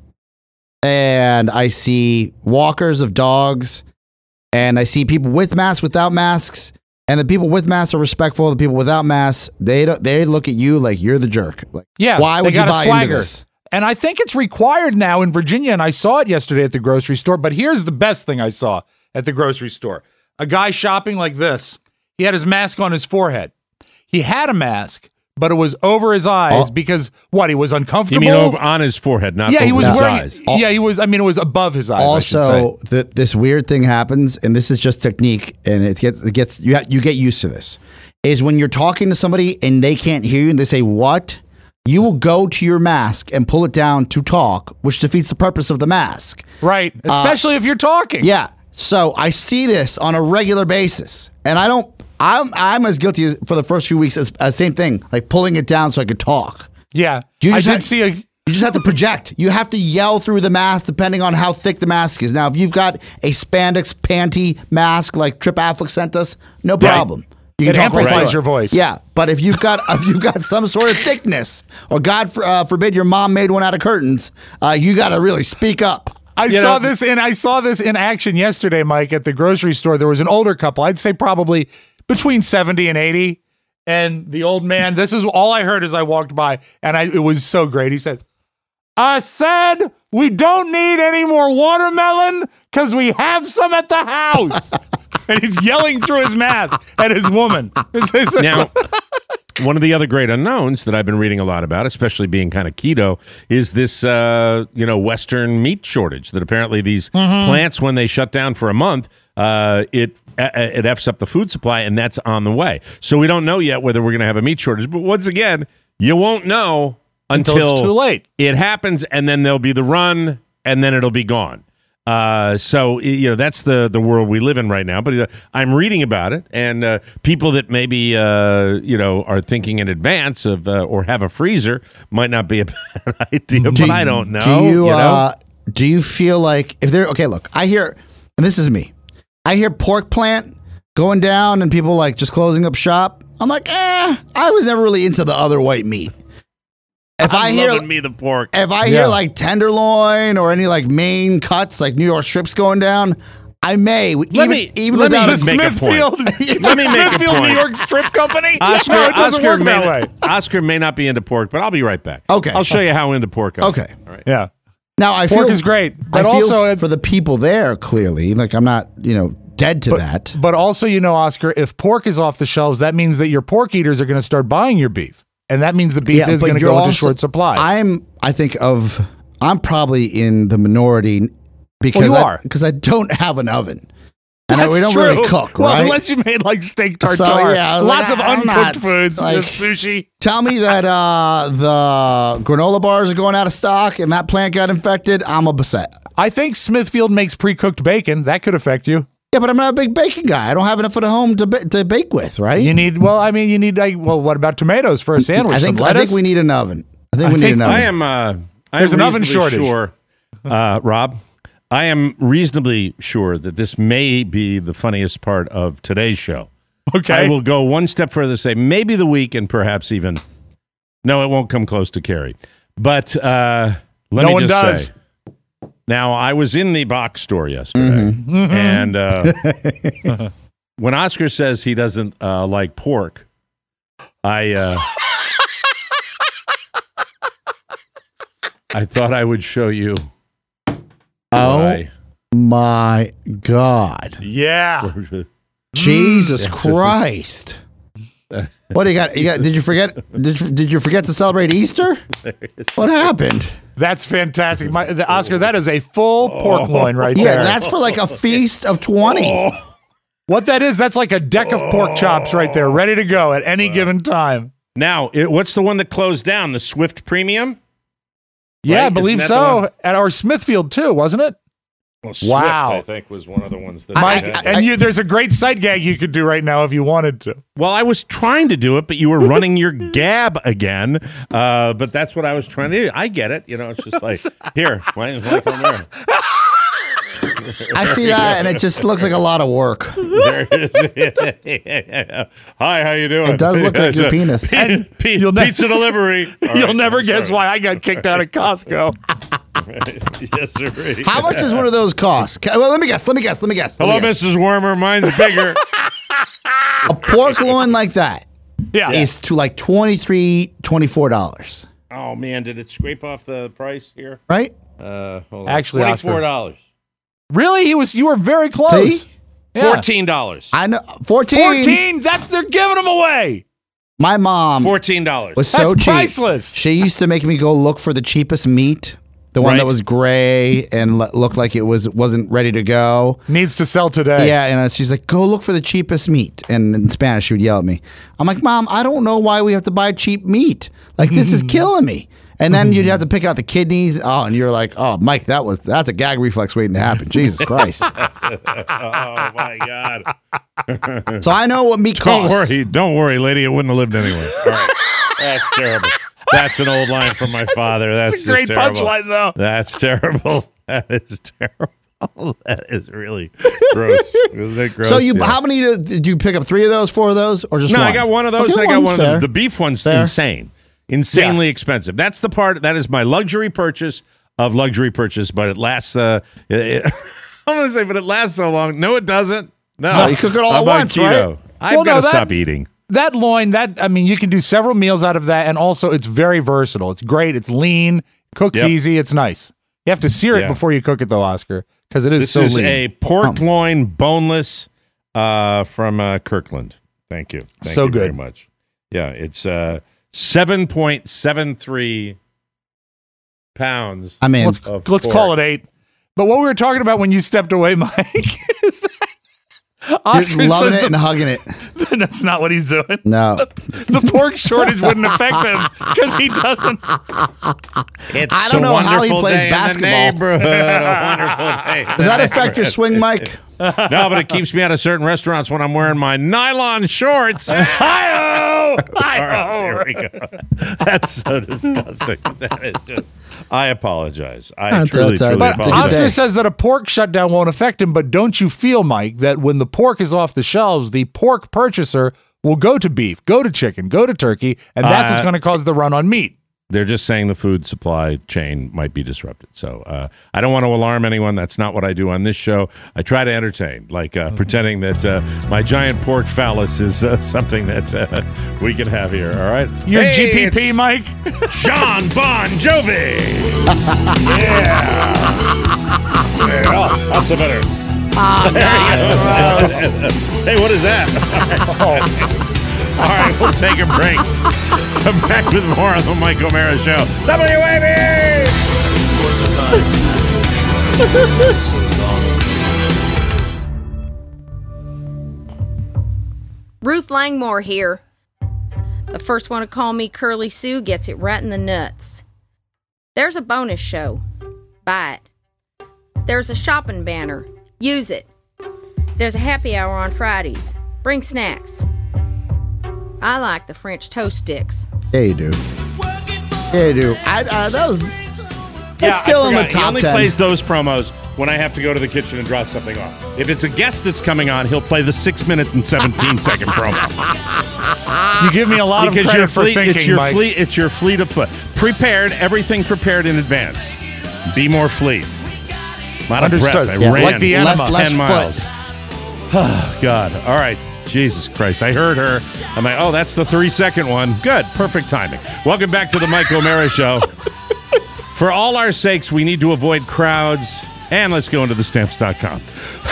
and I see walkers of dogs, and I see people with masks, without masks, and the people with masks are respectful. The people without masks, they don't. They look at you like you're the jerk. Like,
yeah.
why
they
would you
got a
buy
swagger.
into this?
And I think it's required now in Virginia, and I saw it yesterday at the grocery store. But here's the best thing I saw at the grocery store: a guy shopping like this. He had his mask on his forehead. He had a mask, but it was over his eyes
Oh.
because what? He was
You
uncomfortable.
mean over on his forehead, not
yeah,
over
he was
his
wearing.
eyes.
Yeah, he was. I mean, it was above his eyes. I should
Also,
say.
the, this weird thing happens, and this is just technique, and it gets it gets you ha- you get used to this. Is when you're talking to somebody and they can't hear you, and they say what, you will go to your mask and pull it down to talk, which defeats the purpose of the mask.
Right, especially if you're talking.
Yeah. So I see this on a regular basis, and I don't. I'm I'm as guilty as, for the first few weeks as, as same thing, like pulling it down so I could talk.
Yeah,
You
I
just
did
had-
see a.
You just have to project. You have to yell through the mask depending on how thick the mask is. Now, if you've got a spandex panty mask like Trip Affleck sent us, no problem. You
It
talk right
amplifies
through
your
it.
voice.
Yeah, but if you've got if you've got some sort of thickness, or God for, uh, forbid your mom made one out of curtains, uh, you got to really speak up.
I
You
saw
know-
this in I saw this in action yesterday, Mike, at the grocery store. There was an older couple. I'd say probably between seventy and eighty. And the old man, this is all I heard as I walked by, and I, it was so great. He said, I said we don't need any more watermelon because we have some at the house. And he's yelling through his mask at his woman. It's- it's-
Now, one of the other great unknowns that I've been reading a lot about, especially being kind of keto, is this, uh, you know, Western meat shortage. That apparently these plants, when they shut down for a month, uh, it it f's up the food supply, and that's on the way. So we don't know yet whether we're going to have a meat shortage. But once again, you won't know until,
Until it's too late.
It happens, and then there'll be the run, and then it'll be gone. Uh, so you know that's the the world we live in right now. But uh, I'm reading about it, and uh, people that maybe uh, you know are thinking in advance of uh, or have a freezer might not be a bad idea. But
Do-
I don't know.
Do you,
you know?
uh, do you feel like if they're okay? Look, I hear, and this is me. I hear pork plant going down and people like just closing up shop. I'm like, eh, I was never really into the other white meat. If
I'm
I hear
loving me the pork.
If I
Yeah.
hear like tenderloin or any like main cuts, like New York strips going down, I may
Let
even,
me-
even
let me
without
just
a
make a point.
Smithfield,
Let me make a
Smithfield,
point.
New York Strip Company.
Oscar,
no, it doesn't
Oscar
work
may
that
not-
way.
Oscar may not be into pork, but I'll be right back.
Okay.
I'll show you how into pork I am.
Okay.
All right.
Yeah.
Now I
Pork
feel
is great,
I
but
feel
also
f- for the people there. Clearly, like I'm not, you know, dead to that.
But also, you know, Oscar, if pork is off the shelves, that means that your pork eaters are going to start buying your beef, and that means the beef is
but
going to
you're
go into
also-
short supply.
I'm. I think of. I'm probably in the minority because
you
I,
are.
because I don't have an oven, and I,
That's
we don't
true.
really cook,
Well,
right?
unless you made like steak
So,
tartare,
yeah, I was
lots
like,
of
I'm
uncooked
not,
foods,
like-
just sushi.
Tell me that uh, the granola bars are going out of stock and that plant got infected. I'm a beset.
I think Smithfield makes pre-cooked bacon. That could affect you.
Yeah, but I'm not a big bacon guy. I don't have enough at home to ba- to bake with, right?
You need, well, I mean, you need, like, well, what about tomatoes for a sandwich?
I think
Some
I
lettuce?
think we need an oven. I think
I
we need
think
an oven.
I am. Uh,
There's
I'm
an oven
reasonably
shortage.
Sure, uh, Rob, I am reasonably sure that this may be the funniest part of today's show.
Okay.
I will go one step further, say maybe the week, and perhaps even. No, it won't come close to Carrie. But uh, let
No
me
one
just
does.
say. Now, I was in the box store yesterday,
Mm-hmm.
and uh, when Oscar says he doesn't uh, like pork, I uh, I thought I would show you.
oh
why.
my God!
Yeah.
Jesus
Mm.
Christ! What do you got? You got? Did you forget? Did you, did you forget to celebrate Easter? What happened?
That's fantastic. My, the, Oscar, that is a full pork loin right
Yeah,
there.
that's for like a feast of twenty.
What that is, that's like a deck of pork chops right there, ready to go at any given time.
Now, it, what's the one that closed down? The Swift Premium?
Yeah,
Right?
I believe
Isn't that the
so.
one?
At our Smithfield too, wasn't it?
Well, Swift,
Wow.
I think, was one of the ones that.
Mike,
did that.
and you, there's a great sight gag you could do right now if you wanted to.
Well, I was trying to do it, but you were running your gab again. Uh, but that's what I was trying to do. I get it. You know, it's just like, here, why don't you come here?
I see that, and it just looks like a lot of work.
There it is. Hi, how you doing?
It does look like your penis.
And P-
You'll ne-
pizza delivery. All
You'll
right,
never
I'm
guess
sorry.
why I got kicked out of Costco.
Yes, sir.
How much does one of those cost? Ca- Well, let me guess. Let me guess. Let me guess. Let me
Hello,
guess.
Missus Wormer. Mine's bigger.
A pork loin like that
Yeah.
is to like twenty-three, twenty-four dollars,
Oh man, did it scrape off the price here?
right?
Uh, hold on.
Actually, Oscar.
twenty-four dollars.
Really? He was. You were very close.
See?
Yeah.
Fourteen dollars.
I know. fourteen.
Fourteen. That's they're giving them away.
My mom
Fourteen dollars.
was
That's
so cheap.
priceless.
She used to make me go look for the cheapest meat, the one
Right.
that was gray and lo- looked like it was wasn't ready to go.
Needs to sell today.
Yeah, and uh, she's like, "Go look for the cheapest meat." And in Spanish, she would yell at me. I'm like, "Mom, I don't know why we have to buy cheap meat. Like this is killing me." And then you'd have to pick out the kidneys. Oh, and you're like, "Oh, Mike, that was that's a gag reflex waiting to happen." Jesus Christ!
Oh my God.
So I know what meat
Don't
costs.
worry, don't worry, lady. It wouldn't have lived anyway. All right. That's terrible. That's an old line from my father. That's
It's a great
just terrible.
punchline, though.
That's terrible. That is terrible. That is really gross. Isn't it gross?
So you,
Yeah.
how many did did you pick up? Three of those, four of those, or just
No,
one?
I got one of those.
Okay,
and I got one
fair.
of them. The beef one's
Fair.
insane, insanely expensive. That's the part that is my luxury purchase of luxury purchase, but it lasts. Uh, it, I'm gonna say, but it lasts so long. No, it doesn't. No,
No, you cook it all
I'm
at
on
once,
keto.
right?
I've
Well,
got
no,
to
that-
stop eating.
That loin, that I mean, you can do several meals out of that, and also it's very versatile. It's great. It's lean, cooks
Yep.
easy. It's nice. You have to sear it
Yeah.
before you cook it, though, Oscar, because it is
This
so
is
lean.
a pork loin boneless uh, from uh, Kirkland. Thank you. Thank
So
you very
good.
much. Yeah, it's uh, seven point seven three pounds.
I'm in.
let's
of
let's
pork.
call it eight. But what we were talking about when you stepped away, Mike, is that Oscar
You're loving
says
it and hugging it.
the, that's not what he's doing.
No,
The pork shortage wouldn't affect him because he doesn't.
It's
I don't
a
know how he
wonderful
plays
day in the
basketball.
neighborhood. A wonderful day.
does that affect your swing, Mike?
No, but it keeps me out of certain restaurants when I'm wearing my nylon shorts.
Hi-oh!
Hi-ho! Hi-ho! Here we go. That's so disgusting. That is just... I apologize. I
That's-
truly,
that's-
truly
that's-
But
apologize.
Oscar says that a pork shutdown won't affect him, but don't you feel, Mike, that when the pork is off the shelves, the pork purchaser will go to beef, go to chicken, go to turkey, and that's
Uh,
what's going to cause the run on meat?
They're just saying the food supply chain might be disrupted. So uh, I don't want to alarm anyone. That's not what I do on this show. I try to entertain, like uh, pretending that uh, my giant pork phallus is uh, something that uh, we can have here. All right?
You're
Hey,
G P P,
it's
Mike?
John Bon Jovi. yeah. There, oh, that's a better. Hey, what is that? All right, we'll take a break. Come back with more on the Mike O'Mara Show. W A B!
Ruth Langmore here. The first one to call me Curly Sue gets it right in the nuts. There's a bonus show. Buy it. There's a shopping banner. Use it. There's a happy hour on Fridays. Bring snacks. I like the French toast sticks.
Yeah, you do. Yeah, you do. I, uh, that was.
Yeah,
it's still
I
in the
forgot.
top
He only
ten.
plays those promos when I have to go to the kitchen and drop something off. If it's a guest that's coming on, he'll play the six minute and seventeen second promo.
You give me a lot
because
of credit
your
for
fleet,
thinking,
it's your
Mike.
fleet. It's your fleet of foot. Prepared, everything prepared in advance. Be more fleet. Not
Understood.
A breath. I
Yeah,
ran
like the enema.
Less- less
ten miles. Oh, God. All right. Jesus Christ. I heard her. I'm like, oh, that's the three second one. Good. Perfect timing. Welcome back to the Mike O'Mara Show. For all our sakes, we need to avoid crowds. And let's go into the stamps dot com.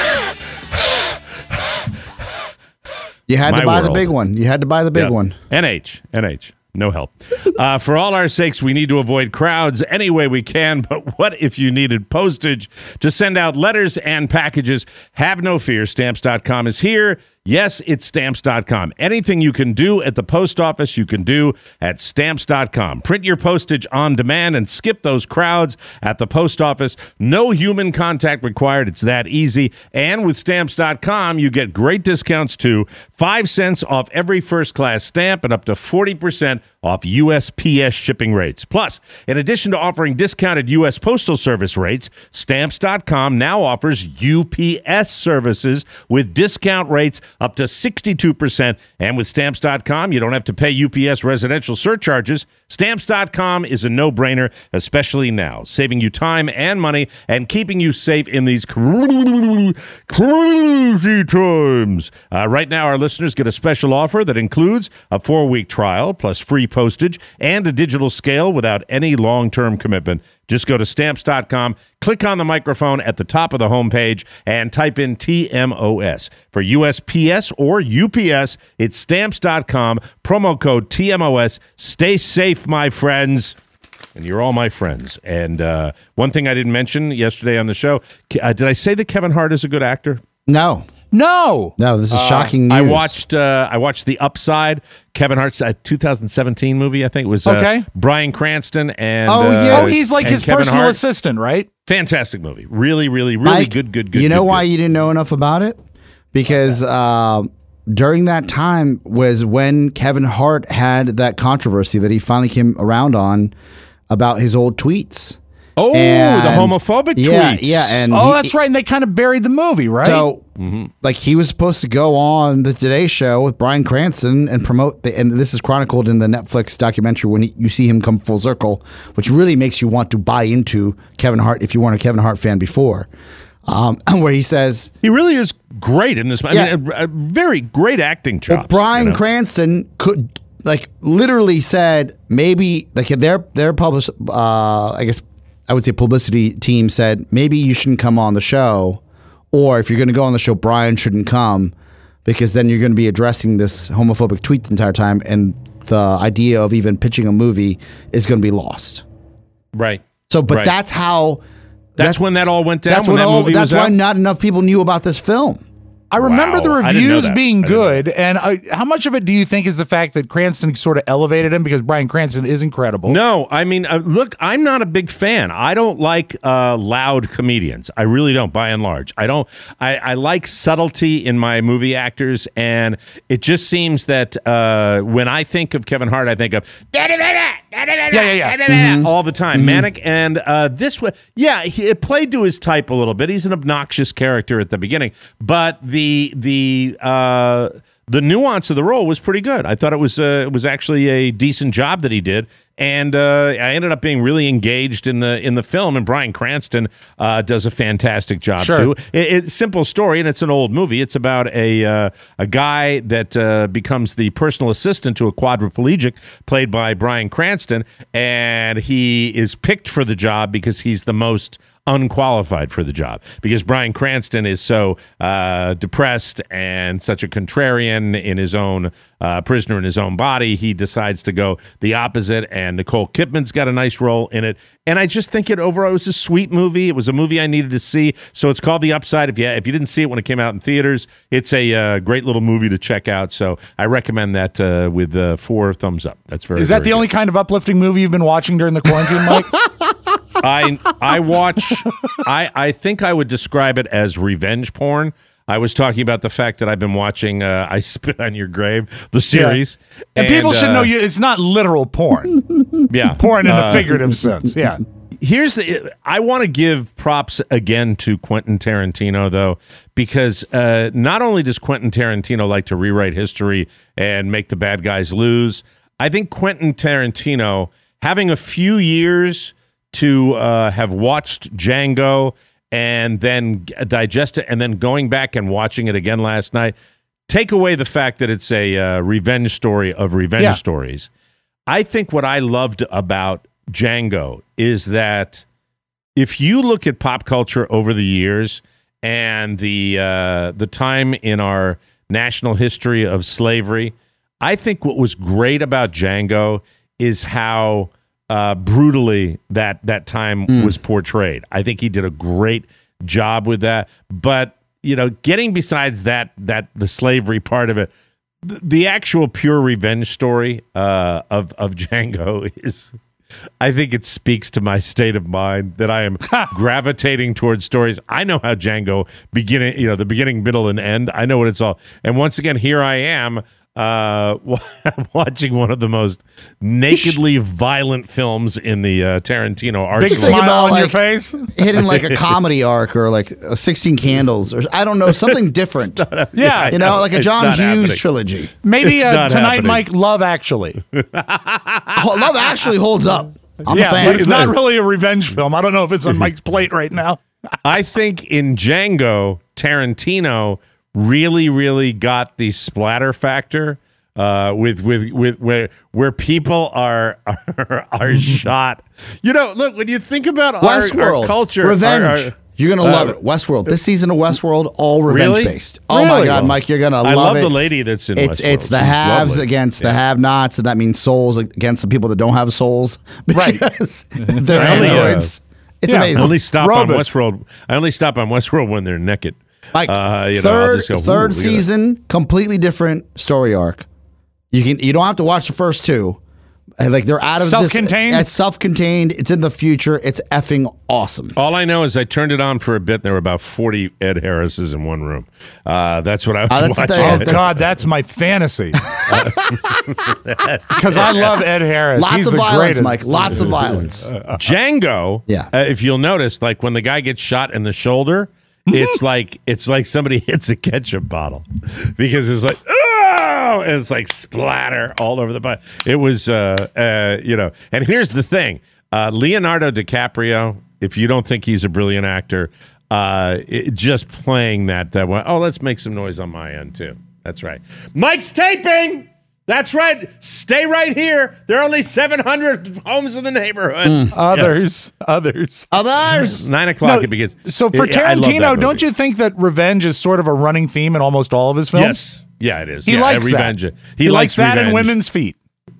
You had
My
to buy
world.
the big one. You had to buy the big
Yeah.
one.
N H. N H. No help. Uh, for all our sakes, we need to avoid crowds any way we can. But what if you needed postage to send out letters and packages? Have no fear. Stamps dot com is here. Yes, it's Stamps dot com. Anything you can do at the post office, you can do at Stamps dot com. Print your postage on demand and skip those crowds at the post office. No human contact required. It's that easy. And with Stamps dot com, you get great discounts too. Five cents off every first-class stamp and up to forty percent off U S P S shipping rates. Plus, in addition to offering discounted U S Postal Service rates, Stamps dot com now offers U P S services with discount rates up to sixty-two percent. And with Stamps dot com, you don't have to pay U P S residential surcharges. Stamps dot com is a no-brainer, especially now, saving you time and money and keeping you safe in these crazy times. Uh, right now, our listeners get a special offer that includes a four-week trial plus free postage and a digital scale without any long-term commitment. Just go to Stamps dot com, click on the microphone at the top of the homepage, and type in T M O S. For U S P S or U P S, it's Stamps dot com, promo code T M O S. Stay safe, my friends. And you're all my friends. And uh, one thing I didn't mention yesterday on the show, uh, did I say that Kevin Hart is a good actor?
No.
No.
No, this is shocking news.
I watched uh, I watched The Upside, Kevin Hart's uh, two thousand seventeen movie, I think it was uh,
Okay.
Bryan Cranston and
Oh,
uh,
yeah.
Oh, he's like
and
his
Kevin
personal
Hart.
assistant, right?
Fantastic movie. Really, really, really
Mike,
good, good, good.
You know
good,
why
good.
you didn't know enough about it? Because uh, during that time was when Kevin Hart had that controversy that he finally came around on about his old tweets.
Oh,
And-
the homophobic
yeah,
tweets.
Yeah, and
Oh,
he-
that's right. And they kind of buried the movie, right?
So, like, he was supposed to go on the Today Show with Bryan Cranston and promote the, and this is chronicled in the Netflix documentary when he, you see him come full circle, which really makes you want to buy into Kevin Hart if you weren't a Kevin Hart fan before. Um, where he says
He really is great in this. I
Yeah.
mean, a, a very great acting chops.
well, Bryan
you know?
Cranston could, like, literally said maybe, like, their, their publish, uh, I guess I would say publicity team said maybe you shouldn't come on the show, or if you're going to go on the show, Bryan shouldn't come because then you're going to be addressing this homophobic tweet the entire time, and the idea of even pitching a movie is going to be lost.
Right.
So, but
Right.
that's how.
That's, when that all went down.
That's
when
when
that
all,
movie
That's
was
why
out?
not enough people knew about this film.
I remember
Wow.
the
I didn't know
reviews
that.
being
I didn't know
good, and I, how much of it do you think is the fact that Cranston sort of elevated him because Bryan Cranston is incredible?
No, I mean, uh, look, I'm not a big fan. I don't like uh, loud comedians. I really don't, by and large. I don't. I, I like subtlety in my movie actors, and it just seems that uh, when I think of Kevin Hart, I think of
Yeah, yeah, yeah. Mm-hmm.
all the time, manic. And uh, this way, yeah, he, it played to his type a little bit. He's an obnoxious character at the beginning, but the the uh, the nuance of the role was pretty good. I thought it was uh, it was actually a decent job that he did, and uh, I ended up being really engaged in the in the film. And Bryan Cranston uh, does a fantastic job
Sure.
too. It, it's a simple story, and it's an old movie. It's about a uh, a guy that uh, becomes the personal assistant to a quadriplegic, played by Bryan Cranston, and he is picked for the job because he's the most unqualified for the job, because Bryan Cranston is so uh, depressed and such a contrarian in his own uh, prisoner in his own body. He decides to go the opposite, and Nicole Kidman's got a nice role in it. And I just think it overall was a sweet movie. It was a movie I needed to see, so it's called The Upside. If you if you didn't see it when it came out in theaters, it's a uh, great little movie to check out. So I recommend that uh, with uh, four thumbs up. That's very.
Is that
very
the
good.
only kind of uplifting movie you've been watching during the quarantine, Mike?
I I watch. I I think I would describe it as revenge porn. I was talking about the fact that I've been watching uh, I Spit on Your Grave, the series,
And, people should
uh,
know you. It's not literal porn.
Yeah,
Porn in
Uh,
a figurative sense. Yeah.
Here's the. I want to give props again to Quentin Tarantino, though, because uh, not only does Quentin Tarantino like to rewrite history and make the bad guys lose, I think Quentin Tarantino, having a few years to uh, have watched Django and then g- digest it, and then going back and watching it again last night, take away the fact that it's a uh, revenge story of revenge
Yeah.
stories. I think what I loved about Django is that if you look at pop culture over the years and the uh, the time in our national history of slavery, I think what was great about Django is how uh, brutally that that time
Mm.
was portrayed. I think he did a great job with that. But you know, getting besides that that the slavery part of it, th- the actual pure revenge story uh, of of Django is. I think it speaks to my state of mind that I am gravitating towards stories. I know how Django beginning, you know, the beginning, middle, and end. I know what it's all. And once again, here I am uh, watching one of the most nakedly violent films in the uh, Tarantino arsenal.
Big smile on your face.
Hitting like a comedy arc or like a sixteen Candles or I don't know, something different.
Yeah.
You know, like a
It's
John
not
Hughes
happening.
trilogy.
Maybe
It's
uh,
not
tonight,
happening.
Mike, Love Actually.
Oh, Love Actually holds up. I'm
yeah,
a fan.
but it's not really a revenge film. I don't know if it's on Mike's plate right now.
I think in Django, Tarantino really, really got the splatter factor uh, with with with where where people are are, are shot. You know, look, when you think about our,
Westworld
our culture,
revenge.
our- our-
You're gonna
uh,
love it. Westworld. This season of Westworld, all revenge
Really?
based. Oh my
Really?
God, Mike, you're gonna
I
love
love
it.
the lady that's in
It's
Westworld.
it's the
She's
haves
lovely.
against the
Yeah.
have-nots, and that means souls against the people that don't have souls.
Right.
Because they're
I only, uh,
androids. It's
yeah,
I
amazing.
only stop
Robots.
on Westworld. I only stop on Westworld when they're naked.
Like
Uh, you know, I'll
third
just go, "Ooh,
third
look at that."
season, completely different story arc. You can you don't have to watch the first two. Uh, Like they're out of this-
Self-contained?
It's self-contained. It's in the future. It's effing awesome.
All I know is I turned it on for a bit. And there were about forty Ed Harrises in one room. Uh, that's what I was
Oh, that's
watching.
the-
Oh, God, that's my fantasy. Because I love Ed Harris.
Lots
He's
of
the
violence,
greatest.
Mike. Lots of violence.
Django.
Yeah.
Uh, if you'll notice, like when the guy gets shot in the shoulder, it's like it's like somebody hits a ketchup bottle because it's like oh, and it's like splatter all over the body. It was, uh, uh, you know. And here's the thing: uh, Leonardo DiCaprio. If you don't think he's a brilliant actor, uh, it, just playing that that way. Oh, let's make some noise on my end too. That's right. Mike's taping. That's right. Stay right here. There are only seven hundred homes in the neighborhood.
Others,
Yes.
others.
Others.
Nine o'clock
No,
it begins.
So for
Yeah, I love that
Tarantino,
movie.
don't you think that revenge is sort of a running theme in almost all of his films?
Yes. Yeah, it is.
He
yeah,
likes
revenge.
that.
He,
He
likes
likes that
revenge.
and women's feet.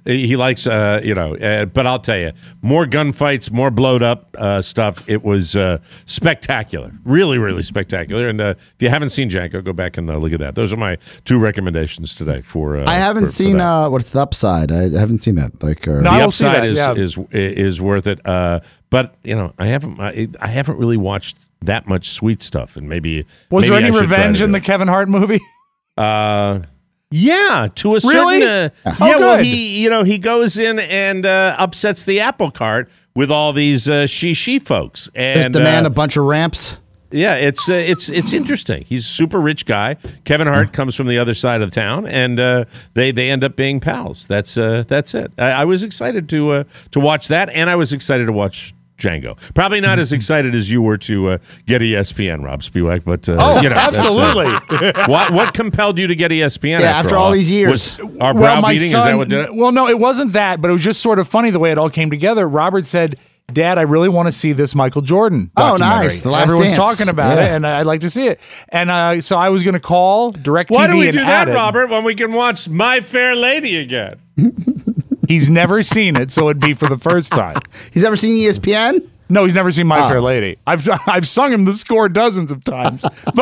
He likes, uh, you know, uh, but I'll tell you, more gunfights, more blowed up uh, stuff. It was uh, spectacacular, really, really spectacular. And uh, if you haven't seen Django, go back and uh, look at that. Those are my two recommendations today. For uh,
I haven't
for,
seen
for
uh, what's the upside. I haven't seen that. Like, or,
the
I will
upside
see
is,
that, yeah.
is is worth it. Uh, but you know, I haven't I, I haven't really watched that much sweet stuff, and maybe
Was
maybe
there any
I should try
revenge
to
in
do
the
it.
Kevin Hart movie?
Uh, yeah, to a
Really?
certain. Uh,
Oh,
yeah, well,
good.
he you know he goes in and uh, upsets the apple cart with all these uh, she she folks and
demand
uh,
a bunch of ramps.
yeah, it's uh, it's it's interesting. He's a super rich guy. Kevin Hart comes from the other side of town, and uh, they they end up being pals. That's uh, that's it. I, I was excited to uh, to watch that, and I was excited to watch Django. Probably not as excited as you were to uh, get E S P N, Rob Spiewak, but uh,
Oh,
you know, that's,
absolutely.
Uh, what what compelled you to get E S P N?
Yeah, after all these years.
Was our browbeating? Is that what did it?
Well, no, it wasn't that, but it was just sort of funny the way it all came together. Robert said, Dad, I really want to see this Michael Jordan
Oh,
documentary.
nice. The Last
Everyone's
Dance.
talking about
Yeah.
it, and I'd like to see it. And uh, so I was going to call DirecTV
Why do we
and
do
add
that,
it.
Robert, when we can watch My Fair Lady again?
He's never seen it, so it'd be for the first time.
He's never seen E S P N?
No, he's never seen My
Oh.
Fair Lady. I've I've sung him the score dozens of times, but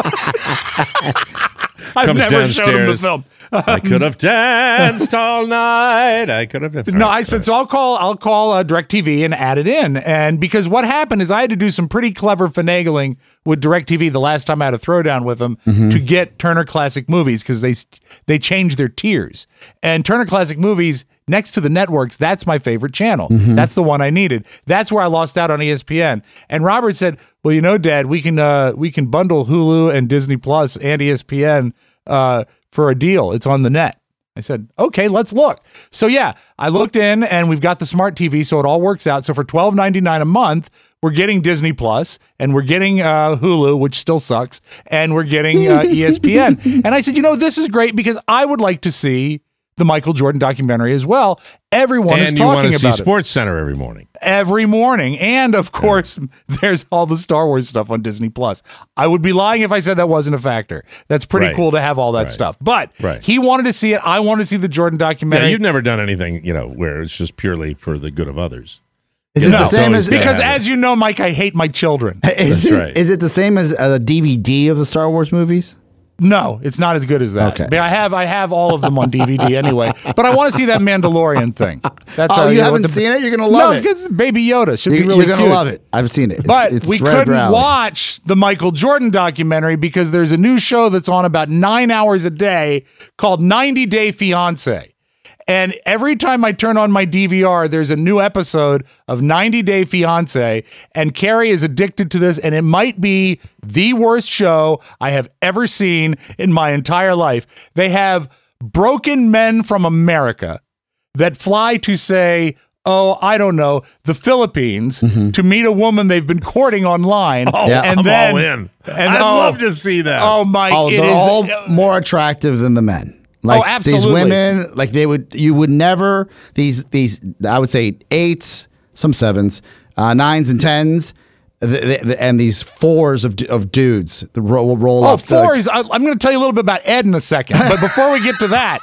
I've
Comes
never showed him the
downstairs.
film.
I could have danced all night. I could have.
No, I said so. I'll call. I'll call uh, DirecTV and add it in. And because what happened is I had to do some pretty clever finagling with DirecTV the last time I had a throwdown with them
Mm-hmm.
to get Turner Classic Movies because they they changed their tiers. And Turner Classic Movies next to the networks, that's my favorite channel.
Mm-hmm.
That's the one I needed. That's where I lost out on E S P N. And Robert said, "Well, you know, Dad, we can uh, we can bundle Hulu and Disney Plus and E S P N uh, for a deal. It's on the net." I said, okay, let's look. So yeah, I looked in and we've got the smart T V, so it all works out. So for twelve ninety-nine a month, we're getting Disney Plus and we're getting uh, Hulu, which still sucks, and we're getting uh, E S P N. And I said, you know, this is great because I would like to see the Michael Jordan documentary as well. Everyone is
and you want
talking
to see
about it
Sports Center every morning.
every morning. And of course, there's all the Star Wars stuff on Disney Plus. I would be lying if I said that wasn't a factor. That's pretty
Right.
cool to have all that
Right.
stuff. But
Right.
he wanted to see it. I wanted to see the Jordan
Yeah,
documentary.
you've never done anything, you know, where it's just purely for the good of others.
Is
You
it
know,
the
it's
same
always
as
gotta
because
have it.
as you know, Mike, I hate my children.
Is
That's
it,
right.
is it the same as a D V D of the Star Wars movies?
No, it's not as good as that.
Okay.
But I have I have all of them on D V D anyway. But I want to see that Mandalorian thing. That's
Oh,
how,
you
know,
haven't
what the-
seen it? You're gonna love
no,
it.
because Baby Yoda should
You,
be really
are gonna
cute.
love it. I've seen it. It's,
But
it's
we
right
couldn't
around.
watch the Michael Jordan documentary because there's a new show that's on about nine hours a day called ninety Day Fiancé. And every time I turn on my D V R, there's a new episode of ninety Day Fiancé. And Carrie is addicted to this, and it might be the worst show I have ever seen in my entire life. They have broken men from America that fly to say, oh, I don't know, the Philippines to meet a woman they've been courting online.
Oh,
Yeah.
and
I'm
then,
all in.
And
I'd
oh,
love to see that.
Oh, Mike,
Oh,
it
they're
is-
all more attractive than the men. Like
Oh, absolutely.
these women, like they would, you would never these these. I would say eights, some sevens, uh, nines and tens, the, the, the, and these fours of of dudes that roll roll
Oh,
up. the-
fours. I, I'm going to tell you a little bit about Ed in a second. But before we get to that,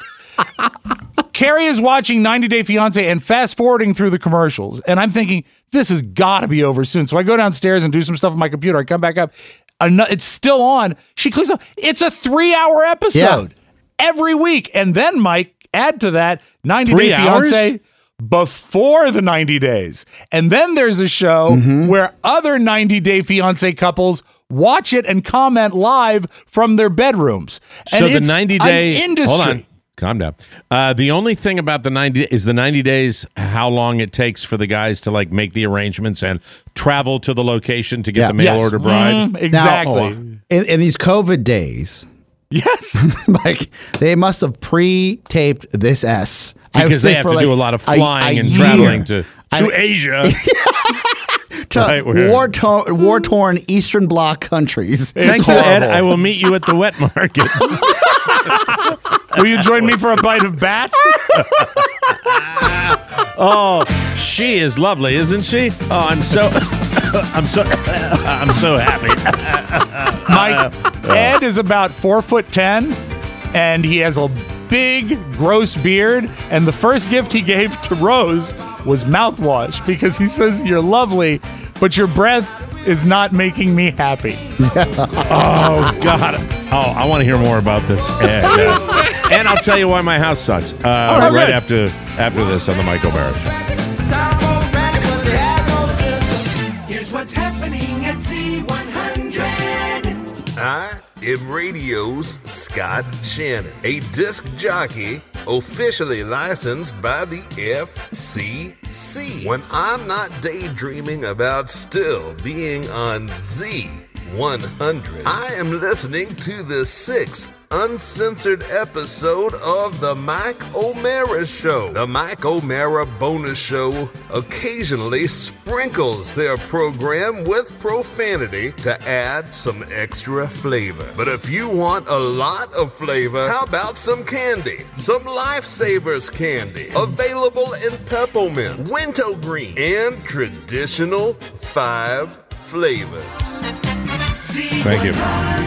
Carrie is watching ninety Day Fiancé and fast forwarding through the commercials. And I'm thinking, this has got to be over soon. So I go downstairs and do some stuff on my computer. I come back up. ano- It's still on. She clicks on. It's a three hour episode every week. And then, Mike, add to that ninety
Three
Day
hours?
Fiancé before the ninety days. And then there's a show
Mm-hmm.
where other ninety Day Fiancé couples watch it and comment live from their bedrooms. And
So the
it's
ninety
an
day
industry.
Hold on. Calm down. Uh, the only thing about the ninety is the ninety days, how long it takes for the guys to like make the arrangements and travel to the location to get
Yeah.
the mail
Yes.
order bride.
Mm,
Now,
exactly.
in, in these COVID days,
Yes.
like they must have pre-taped this S I would
Because
say
they have
for
to
like
do a lot of
a-
flying
a
and
year.
traveling to, to
I-
Asia.
to
Right, where-
war torn war torn Eastern Bloc countries.
Thank you, Ed. I will meet you at the wet market.
Will you join me for a bite of bat?
Oh, she is lovely, isn't she? Oh, I'm so, I'm so, I'm so happy.
Mike, Ed is about four foot ten, and he has a big, gross beard. And the first gift he gave to Rose was mouthwash because he says you're lovely, but your breath is not making me happy.
Oh, God. Oh, I want to hear more about this. And, uh, and I'll tell you why my house sucks uh, right, right after after this on the Mike O'Mara Show.
Here's what's happening at Z one hundred.
I am radio's Scott Shannon, a disc jockey officially licensed by the F C C. When I'm not daydreaming about still being on Z one hundred, I am listening to the sixth uncensored episode of The Mike O'Mara Show. The Mike O'Mara Bonus Show occasionally sprinkles their program with profanity to add some extra flavor. But if you want a lot of flavor, how about some candy? Some Lifesavers candy, available in peppermint, wintergreen, and traditional five flavors.
Thank you.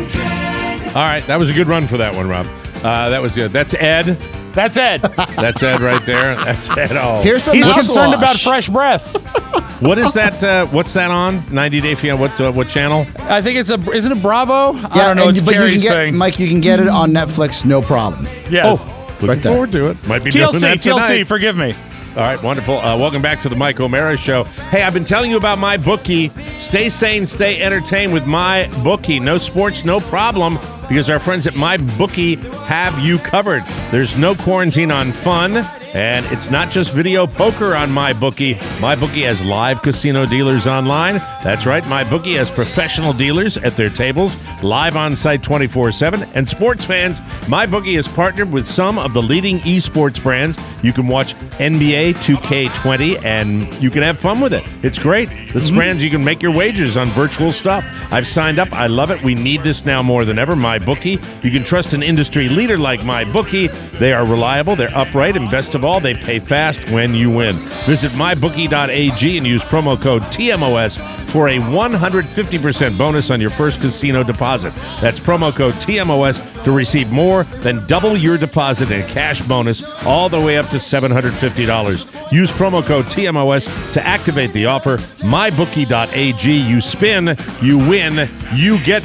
All right, that was a good run for that one, Rob. Uh, that was good. That's Ed.
That's Ed.
That's Ed right there. That's Ed. Oh,
Here's some
He's
mouthwash.
concerned about fresh breath.
What is that? Uh, what's that on? ninety Day Fiancé. What uh, what channel?
I think it's a. Isn't it Bravo?
Yeah,
I don't know.
and-
It's
but you can
Carrie's
get,
thing.
Mike, you can get it on Netflix, no problem.
Yes.
Oh, looking
Right there.
forward to it. Might be
T L
doing
C.
that
T L C.
tonight.
Forgive me.
All right, wonderful. Uh, welcome back to the Mike O'Mara Show. Hey, I've been telling you about MyBookie. Stay sane, stay entertained with MyBookie. No sports, no problem, because our friends at MyBookie have you covered. There's no quarantine on fun, and it's not just video poker on MyBookie. MyBookie has live casino dealers online. That's right, MyBookie has professional dealers at their tables, live on site twenty-four seven. And sports fans, MyBookie has partnered with some of the leading esports brands. You can watch N B A two K twenty, and you can have fun with it. It's great. This
Mm-hmm.
brands, you can make your wagers on virtual stuff. I've signed up. I love it. We need this now more than ever. MyBookie. You can trust an industry leader like MyBookie. They are reliable, they're upright, and best of all, they pay fast when you win. Visit my bookie dot a g and use promo code T M O S for a one hundred fifty percent bonus on your first casino deposit. That's promo code T M O S to receive more than double your deposit in cash bonus, all the way up to seven hundred fifty dollars. Use promo code T M O S to activate the offer. my bookie dot a g. You spin, you win, you get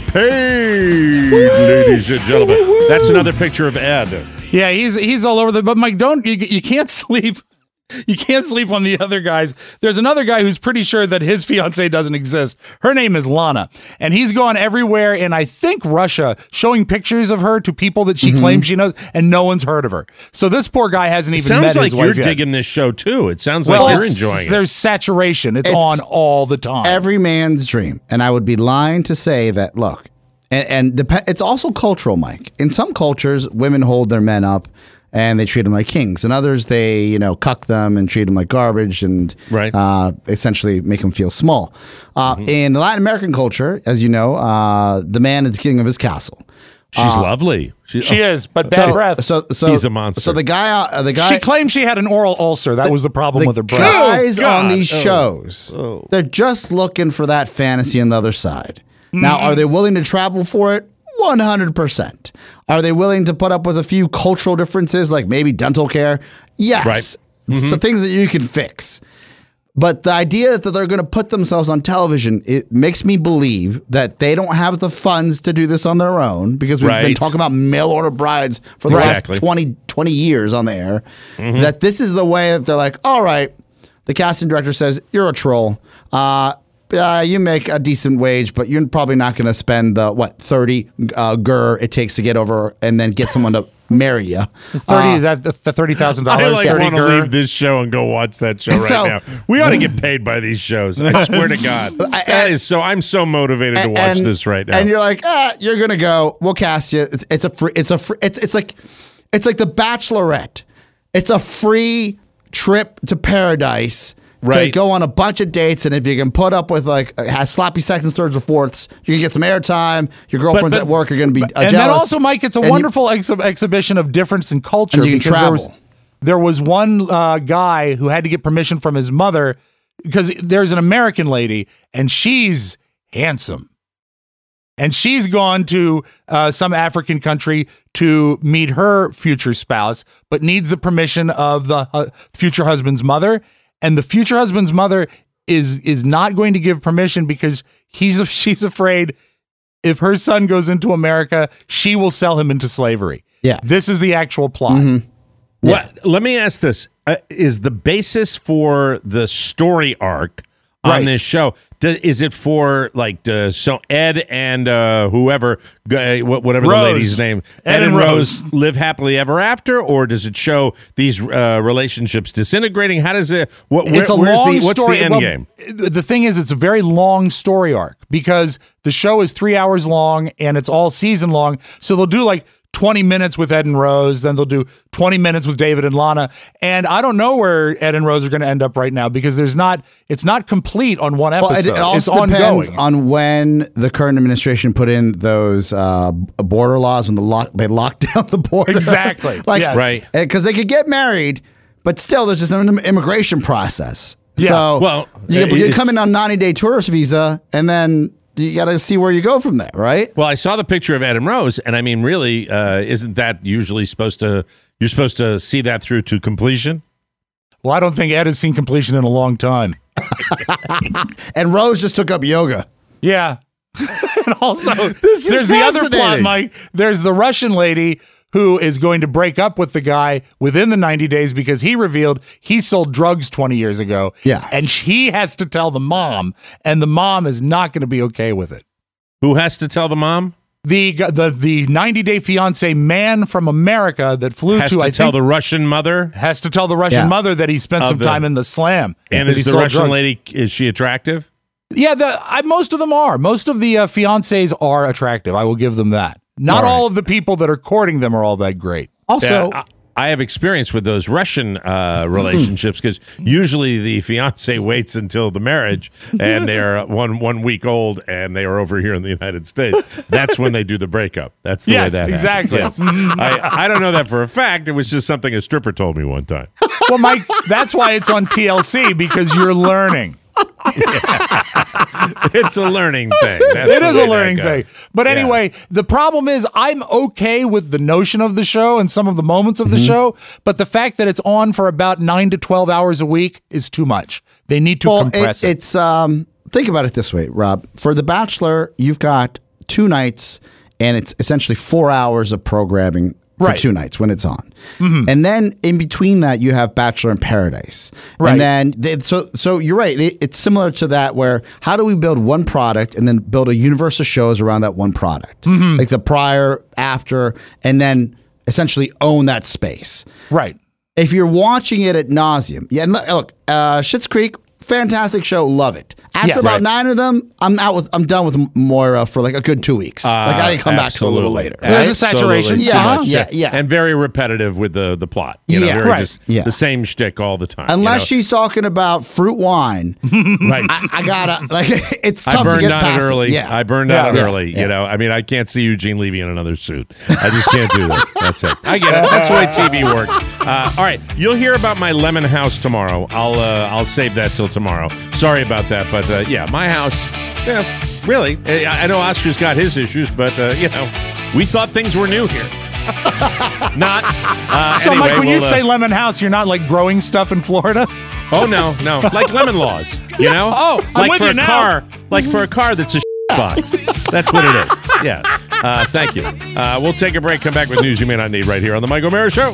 paid, ladies and gentlemen. That's another picture of Ed.
Yeah, he's he's all over the. But Mike, don't you, you can't sleep. You can't sleep on the other guys. There's another guy who's pretty sure that his fiance doesn't exist. Her name is Lana, and he's gone everywhere in, I think, Russia, showing pictures of her to people that she
Mhm.
claims she knows, and no one's heard of her. So this poor guy hasn't
It
even
sounds
met
like
his
you're
wife yet.
digging this show too. It sounds
Well,
like you're
it's-
enjoying it.
There's saturation. It's,
It's
on all the time.
Every man's dream. And I would be lying to say that, look, and, and dep- it's also cultural, Mike. In some cultures, women hold their men up and they treat them like kings. In others, they, you know, cuck them and treat them like garbage and
Right.
uh, essentially make them feel small. Uh, In the Latin American culture, as you know, uh, the man is king of his castle.
She's
Uh,
lovely. She,
she is, but bad
so,
breath.
So, so
He's a monster.
So the guy, uh, the guy,
she claimed she had an oral ulcer. That was the problem
the
with her breath.
guys
Oh, God.
on these
Oh.
shows,
Oh.
they're just looking for that fantasy on the other side. Now,
Mm-hmm.
are they willing to travel for it? one hundred percent. Are they willing to put up with a few cultural differences, like maybe dental care? Yes.
Right.
So things that you can fix. But the idea that they're going to put themselves on television, it makes me believe that they don't have the funds to do this on their own, because we've been
Right.
talking about mail order brides for the
Exactly.
last twenty, twenty years on the air. That this is the way that they're like, all right, the casting director says, you're a troll. Uh, uh, you make a decent wage, but you're probably not going to spend the, what, thirty uh, gur it takes to get over and then get someone to marry you.
It's thirty that the thirty thousand
I
dollars.
like
thirty
want to
gur.
leave this show and go watch that show right
So-
now. We ought to get paid by these shows. I swear to God. That
and-
is so. I'm so motivated to watch
and,
this right now.
And you're like, ah, you're gonna go. We'll cast you. It's, it's a free. It's a free. It's it's like, it's like The Bachelorette. It's a free trip to paradise. To
Right.
go on a bunch of dates, and if you can put up with like has sloppy seconds, thirds, or fourths, you can get some airtime. Your girlfriends
but-
at work are going to be uh,
and
jealous.
then also, Mike, it's a
And you-
wonderful exhi- exhibition of difference in culture.
And you can
because there was,
travel.
there was one uh, guy who had to get permission from his mother because there's an American lady and she's handsome. And she's gone to uh, some African country to meet her future spouse, but needs the permission of the uh, future husband's mother. And the future husband's mother is is not going to give permission because he's she's afraid if her son goes into America, she will sell him into slavery.
Yeah.
This is the actual plot.
Mm-hmm. Yeah.
What? Let me ask this. Uh, is the basis for the story arc on
Right.
this show, do, is it for, like, uh, so Ed and uh, whoever, uh, whatever
Rose.
the lady's name,
Ed
Ed,
and
and Rose, live happily ever after, or does it show these uh, relationships disintegrating? How does it, what, where,
It's a
where's
long
the, what's
story.
the end
Well,
game?
The thing is, it's a very long story arc because the show is three hours long and it's all season long. So they'll do like twenty minutes with Ed and Rose, then they'll do twenty minutes with David and Lana. And I don't know where Ed and Rose are going to end up right now because there's not, it's not complete on one episode.
Well, it, it also
it's
depends
ongoing.
on when the current administration put in those uh, border laws when the lock they locked down the border.
Exactly.
like
Yes.
Right.
because they could get married, but still there's just an immigration process.
Yeah.
So
Well,
you,
it-
you
it's-
come in on ninety day tourist visa, and then you got to see where you go from there, right?
Well, I saw the picture of Ed and Rose, and I mean, really, uh, isn't that usually supposed to, you're supposed to see that through to completion?
Well, I don't think Ed has seen completion in a long time.
And Rose just took up yoga.
Yeah. And also,
This is
there's the other plot,
fascinating.
Mike. There's the Russian lady who is going to break up with the guy within the ninety days because he revealed he sold drugs twenty years ago.
Yeah.
And he has to tell the mom, and the mom is not going to be okay with it.
Who has to tell the mom?
The the the ninety day fiance man from America that flew
Has
to,
to
I
tell
think,
the Russian mother?
has to tell the Russian
Yeah.
mother that he spent
Of
some
the-
time in the slam.
And
that he
is the
sold
Russian
drugs.
lady, is she attractive?
Yeah, the I, most of them are. Most of the uh, fiancés are attractive. I will give them that. Not
All
all,
right.
of the people that are courting them are all that great.
Also,
Yeah, I, I have experience with those Russian uh, relationships because usually the fiance waits until the marriage and they're one one week old and they are over here in the United States. That's when they do the breakup. That's the
Yes,
way that
exactly.
happens. Yes. I, I don't know that for a fact. It was just something a stripper told me one time.
Well, Mike, that's why it's on T L C because you're learning.
It's a learning thing. That's
It
the
is
way
a
that
learning
goes.
thing. But
Yeah.
anyway, the problem is I'm okay with the notion of the show and some of the moments of the
Mm-hmm.
show, but the fact that it's on for about nine to twelve hours a week is too much. They need to
well,
compress
it,
it.
it's um. Think about it this way, Rob. For The Bachelor, you've got two nights, and it's essentially four hours of programming for
Right.
two nights when it's on.
Mhm.
And then in between that, you have Bachelor in Paradise.
Right.
And then, they, so so you're right. It, it's similar to that where how do we build one product and then build a universe of shows around that one product?
Mhm.
Like the prior, after, and then essentially own that space.
Right.
If you're watching it at nauseum, yeah, and look, look uh, Schitt's Creek, fantastic show, love it. After
Yes.
about
Right.
nine of them, I'm out with, I'm done with Moira for like a good two weeks. like I gotta come back to it a little
Absolutely.
later.
There's a
right?
saturation.
Absolutely.
Yeah,
Too much.
yeah, yeah.
And very repetitive with the, the plot. You know,
Yeah.
very
Right.
just
Yeah.
the same shtick all the time. you
Unless
know?
she's talking about fruit wine,
right.
I, I gotta like it's
I
tough to
burned
get
on
past
it early.
Yeah,
I burned
Yeah.
on it
Yeah.
early.
Yeah.
You know, I mean, I can't see Eugene Levy in another suit. I just can't do that. That's it. I get it. That's the way T V works. Uh, all right, you'll hear about my lemon house tomorrow. I'll uh, I'll save that till tomorrow. Sorry about that, but uh, yeah, my house. Yeah, really. I I know Oscar's got his issues, but uh, you know, we thought things were new here. Not. Uh,
So,
anyway,
Mike, when you
we'll, uh,
say lemon house, you're not like growing stuff in Florida?
oh no, no, like lemon laws. You know,
Oh, I'm
like
with
for
you
a
now.
car, like for a car that's a box. That's what it is. Yeah. Uh, thank you. Uh, we'll take a break. Come back with news you may not need right here on the Mike O'Mara Show.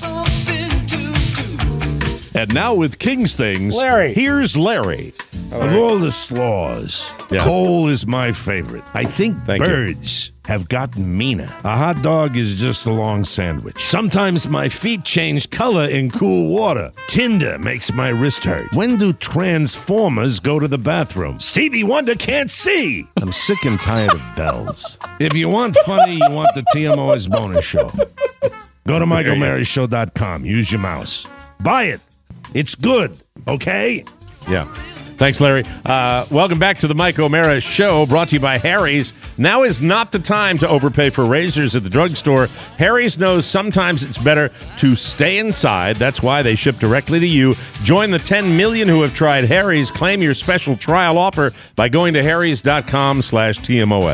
And now with King's Things,
Larry.
here's Larry.
Of all the slaws,
Yeah.
coal is my favorite. I think
Thank you.
birds have gotten meaner. A hot dog is just a long sandwich. Sometimes my feet change color in cool water. Tinder makes my wrist hurt. When do Transformers go to the bathroom? Stevie Wonder can't see. I'm sick and tired of bells. If you want funny, you want the T M O's bonus show. Go to Mike O'Mara Show dot com. Use your mouse. Buy it. It's good, okay?
Yeah. Thanks, Larry. Uh, welcome back to the Mike O'Mara Show, brought to you by Harry's. Now is not the time to overpay for razors at the drugstore. Harry's knows sometimes it's better to stay inside. That's why they ship directly to you. Join the ten million who have tried Harry's. Claim your special trial offer by going to harrys dot com slash T M O S.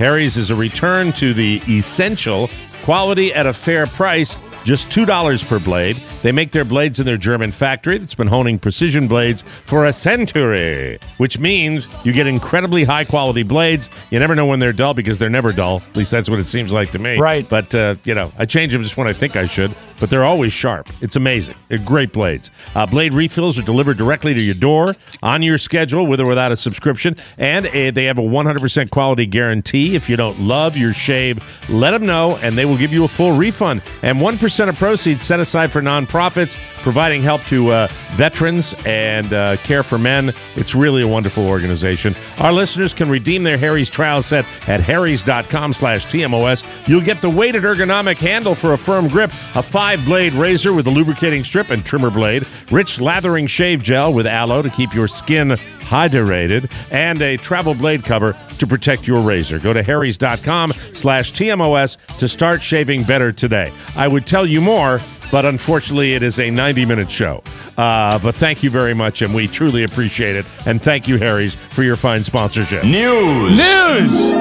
Harry's is a return to the essential quality at a fair price, just two dollars per blade. They make their blades in their German factory that's been honing precision blades for a century, which means you get incredibly high-quality blades. You never know when they're dull because they're never dull. At least that's what it seems like to me.
Right.
But, uh, you know, I change them just when I think I should, but they're always sharp. It's amazing. They're great blades. Uh, blade refills are delivered directly to your door on your schedule with or without a subscription, and uh, they have a one hundred percent quality guarantee. If you don't love your shave, let them know, and they will give you a full refund. And one percent of proceeds set aside for nonprofits, providing help to uh, veterans and uh, Care for Men. It's really a wonderful organization. Our listeners can redeem their Harry's trial set at harrys.com slash TMOS. You'll get the weighted ergonomic handle for a firm grip, a five-blade razor with a lubricating strip and trimmer blade, rich lathering shave gel with aloe to keep your skin hydrated, and a travel blade cover to protect your razor. Go to harrys.com slash TMOS to start shaving better today. I would tell you more, but unfortunately it is a ninety-minute show. Uh, but thank you very much, and we truly appreciate it. And thank you, Harry's, for your fine sponsorship.
News! News!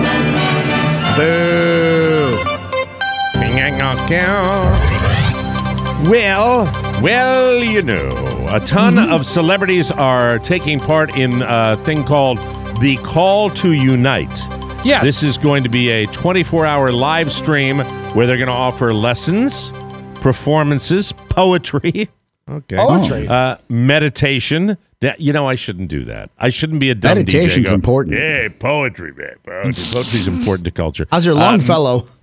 Boo! Well, well, you know, a ton mm-hmm. of celebrities are taking part in a thing called the Call to Unite.
Yes.
This is going to be a twenty-four hour live stream where they're going to offer lessons, performances, poetry. Okay.
Poetry.
Uh, meditation. That, you know, I shouldn't do that. I shouldn't be a dumb
Meditation's
D J. Go,
important.
Hey, poetry, man. Poetry. Poetry's important to culture.
How's your Longfellow?
Um,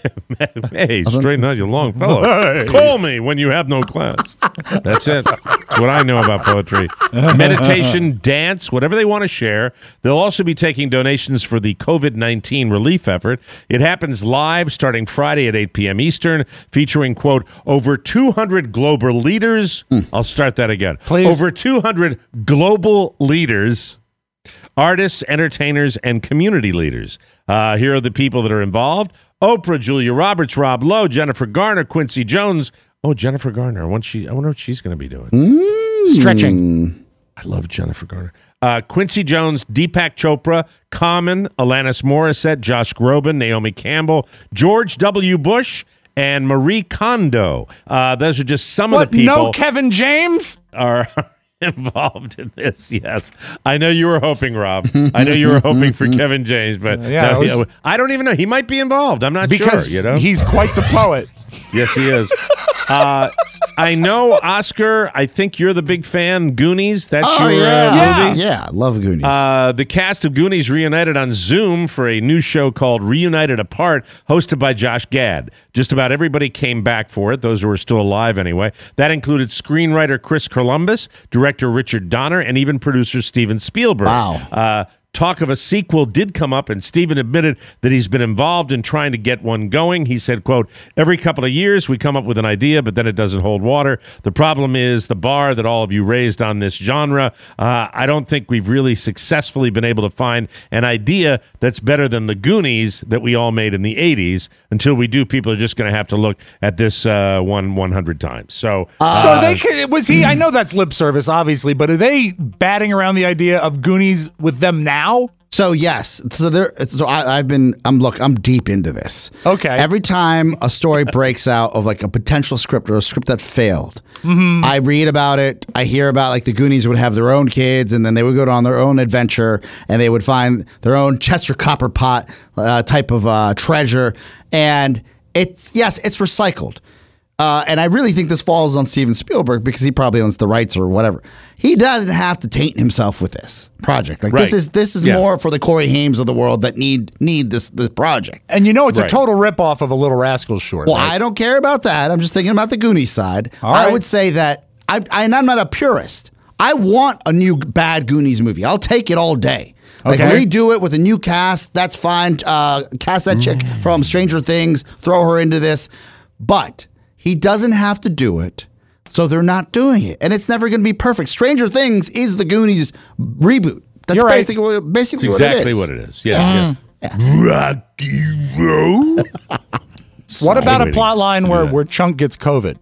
hey, straighten out your Longfellow. Hey. Call me when you have no class. That's it. That's what I know about poetry. Meditation, dance, whatever they want to share. They'll also be taking donations for the COVID nineteen relief effort. It happens live starting Friday at eight p.m. Eastern, featuring, quote, over two hundred global leaders. Mm. I'll start that again.
Please.
Over two hundred global leaders, artists, entertainers, and community leaders. Uh, here are the people that are involved. Oprah, Julia Roberts, Rob Lowe, Jennifer Garner, Quincy Jones. Oh, Jennifer Garner. I wonder, she, I wonder what she's going to be doing.
Mm.
Stretching.
I love Jennifer Garner. Uh, Quincy Jones, Deepak Chopra, Common, Alanis Morissette, Josh Groban, Naomi Campbell, George W. Bush, and Marie Kondo. Uh, those are just some
what,
of the people.
No Kevin James?
Are involved in this. Yes, I know you were hoping, Rob. I know you were hoping for Kevin James, but
yeah,
no,
was,
he, I don't even know. He might be involved. I'm not
because
sure. You know,
he's quite the poet.
Yes, he is. uh, I know, Oscar. I think you're the big fan. Goonies. That's
oh,
your
yeah.
uh, movie.
Yeah, I love Goonies.
Uh, the cast of Goonies reunited on Zoom for a new show called Reunited Apart, hosted by Josh Gad. Just about everybody came back for it, those who are still alive anyway. That included screenwriter Chris Columbus, director Richard Donner, and even producer Steven Spielberg.
Wow.
Uh, Talk of a sequel did come up, and Steven admitted that he's been involved in trying to get one going. He said, quote, every couple of years we come up with an idea, but then it doesn't hold water. The problem is the bar that all of you raised on this genre. Uh, I don't think we've really successfully been able to find an idea that's better than the Goonies that we all made in the eighties. Until we do, people are just going to have to look at this uh, one one hundred times. So,
uh, so they could, was he, I know that's lip service, obviously, but are they batting around the idea of Goonies with them now?
So yes, so there. So I, I've been. I'm look. I'm deep into this.
Okay.
Every time a story breaks out of like a potential script or a script that failed,
mm-hmm.
I read about it. I hear about like the Goonies would have their own kids, and then they would go on their own adventure, and they would find their own Chester Copperpot uh, type of uh, treasure. And it's yes, it's recycled. Uh, and I really think this falls on Steven Spielberg because he probably owns the rights or whatever. He doesn't have to taint himself with this project. Like
right.
this is this is
yeah.
more for the Corey Hames of the world that need need this this project.
And you know it's
right.
a total ripoff of a Little Rascals short.
Well,
right?
I don't care about that. I'm just thinking about the Goonies side.
All
I
right.
would say that I, I and I'm not a purist. I want a new bad Goonies movie. I'll take it all day. Like
okay.
redo it with a new cast. That's fine. Uh, cast that chick
Mm.
from Stranger Things. Throw her into this, but. He doesn't have to do it, so they're not doing it. And it's never going to be perfect. Stranger Things is the Goonies reboot. That's
You're right.
basically, what, basically
That's exactly
what it is.
what it is. Yeah.
Yeah.
yeah. Rocky Road.
What about a
Waiting.
plot line where,
Yeah.
where Chunk gets COVID?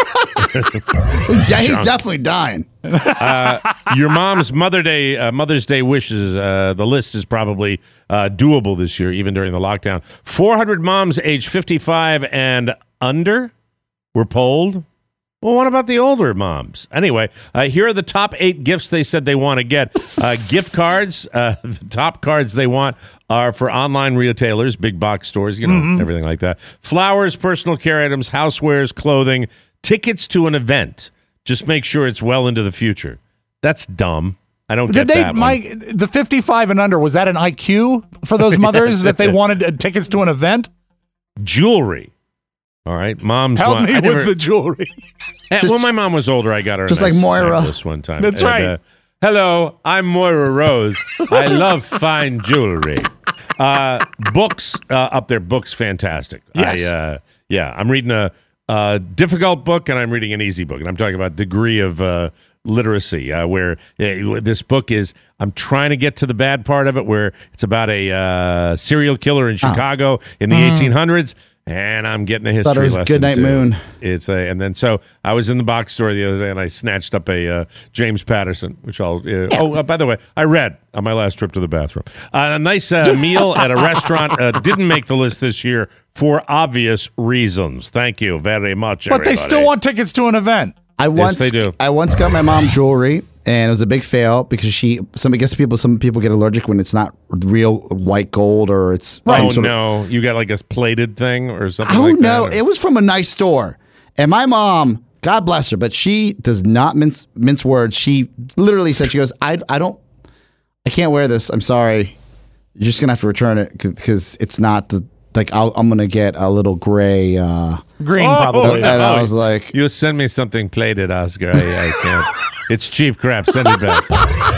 He's definitely dying.
Uh, your mom's Mother Day, uh, Mother's Day wishes. Uh, the list is probably uh, doable this year, even during the lockdown. four hundred moms age fifty-five and under were polled. Well, what about the older moms? Anyway, uh, here are the top eight gifts they said they want to get. Uh, gift cards. Uh, the top cards they want are for online retailers, big box stores, you know, mm-hmm. everything like that. Flowers, personal care items, housewares, clothing, tickets to an event. Just make sure it's well into the future. That's dumb. I don't
Did
get
they,
that
Mike,
one.
the fifty-five and under, was that an I Q for those mothers
Yes,
that they wanted uh, tickets to an event?
Jewelry. All right, mom's
Help
want,
me
I
with
never,
the jewelry.
Eh, when my mom was older, I got her a
Just
nice
like Moira.
necklace one time.
That's
And,
right.
Uh, hello, I'm Moira Rose. I love fine jewelry. Uh, books uh, up there. Books, fantastic.
Yes.
I, uh, yeah, I'm reading a, a difficult book and I'm reading an easy book, and I'm talking about degree of uh, literacy. Uh, where uh, this book is, I'm trying to get to the bad part of it, where it's about a uh, serial killer in Chicago in the
Mm.
eighteen hundreds. And I'm getting a history
Thought it was
lesson.
Goodnight
too.
Moon.
It's a, and then so I was in the box store the other day, and I snatched up a uh, James Patterson, which I'll. Uh, oh, uh, by the way, I read on my last trip to the bathroom. Uh, a nice uh, meal at a restaurant uh, didn't make the list this year for obvious reasons. Thank you very much.
But they still want tickets to an event.
I once,
they do.
I once got my mom jewelry, and it was a big fail because she. Some I guess people. Some people get allergic when it's not real white gold or it's. some
Oh
sort of-
no, you got like a plated thing or something.
Oh
like
no,
that?
it was from a nice store, and my mom, God bless her, but she does not mince mince words. She literally said, "She goes, I, I don't, I can't wear this. I'm sorry. You're just gonna have to return it because it's not the like. I'll, I'm gonna get a little gray, uh,
Green,
Oh,
probably.
and I was like,
You send me something plated, Oscar. I, I can't. It's cheap crap. Send it back.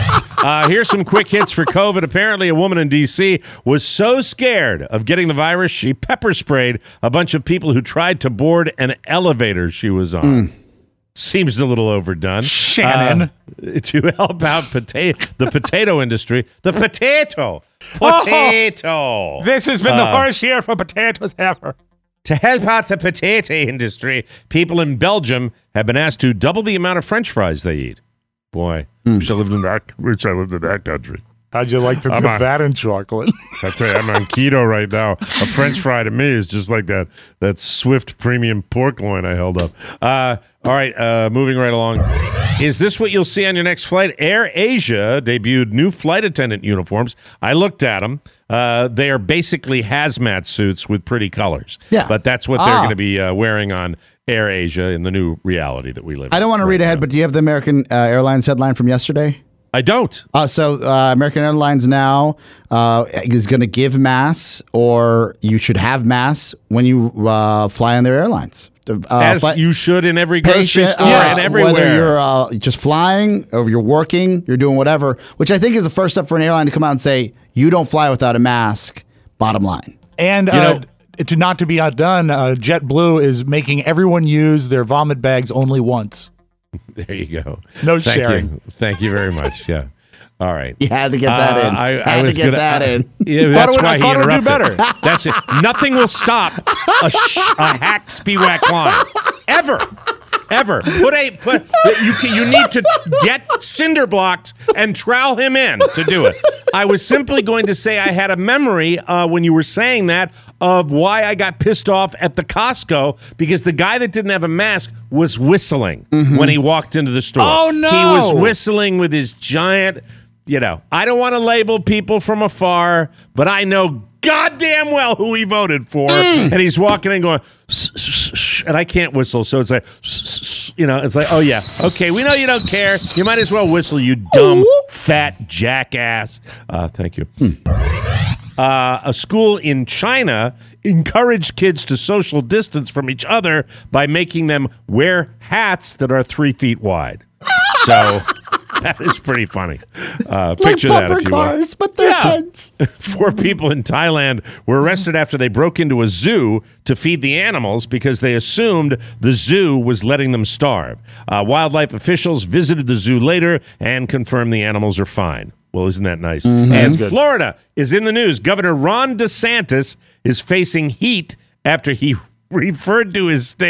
Uh, here's some quick hits for COVID. Apparently, a woman in D C was so scared of getting the virus, she pepper sprayed a bunch of people who tried to board an elevator she was on. Seems a little overdone.
Shannon.
Uh, to help out potato, the potato industry. The potato.
Oh,
Potato.
this has been the
Uh,
worst year for potatoes ever.
To help out the potato industry, people in Belgium have been asked to double the amount of French fries they eat. Boy, wish I lived in that. Wish I lived in that country.
How'd you like to
I'm
dip
on-
that in chocolate?
That's right. I'm on keto right now. A French fry to me is just like that that Swift premium pork loin I held up. Uh, all right, uh, moving right along. Is this what you'll see on your next flight? Air Asia debuted new flight attendant uniforms. I looked at them. Uh, they are basically hazmat suits with pretty colors.
Yeah.
But that's what they're
Ah.
going to be uh, wearing on Air Asia in the new reality that we live in.
I don't want to
right
read ahead,
now.
but do you have the American uh, Airlines headline from yesterday?
I don't.
Uh, so uh, American Airlines now uh, is going to give masks, or you should have masks when you uh, fly on their airlines. Uh,
As
fly-
you should in every grocery
patient,
store
uh,
and everywhere.
Whether you're uh, just flying or you're working, you're doing whatever, which I think is the first step for an airline to come out and say, you don't fly without a mask, bottom line.
And
You
uh,
know-
to not to be outdone, uh, JetBlue is making everyone use their vomit bags only once.
There you go.
No
Thank
sharing.
You. Thank you very much. Yeah. All right.
You had to get that
Uh,
in.
I,
had
I was
to get
gonna,
that
uh,
in.
Yeah,
Thought
that's
it would-
why
I
he
thought it would do
interrupted.
better.
That's it. Nothing will stop a, sh- a hack spiewak line ever. Ever put a put you can, you need to get cinder blocks and trowel him in to do it. I was simply going to say I had a memory uh, when you were saying that of why I got pissed off at the Costco because the guy that didn't have a mask was whistling when he walked into the store.
Oh, no.
He was whistling with his giant. You know, I don't want to label people from afar, but I know goddamn well who he voted for. And he's walking in going, "Shh, shh, shh," and I can't whistle. So it's like, "Shh, shh, shh," you know, it's like, oh, yeah. Okay, we know you don't care. You might as well whistle, you dumb, fat jackass. Uh, thank you. Uh, a school in China encouraged kids to social distance from each other by making them wear hats that are three feet wide. So that is pretty funny. Uh, picture that if you will.
but they're
Yeah.
kids.
Four people in Thailand were arrested after they broke into a zoo to feed the animals because they assumed the zoo was letting them starve. Uh, wildlife officials visited the zoo later and confirmed the animals are fine. Well, isn't that nice? And Florida is in the news. Governor Ron DeSantis is facing heat after he referred to his state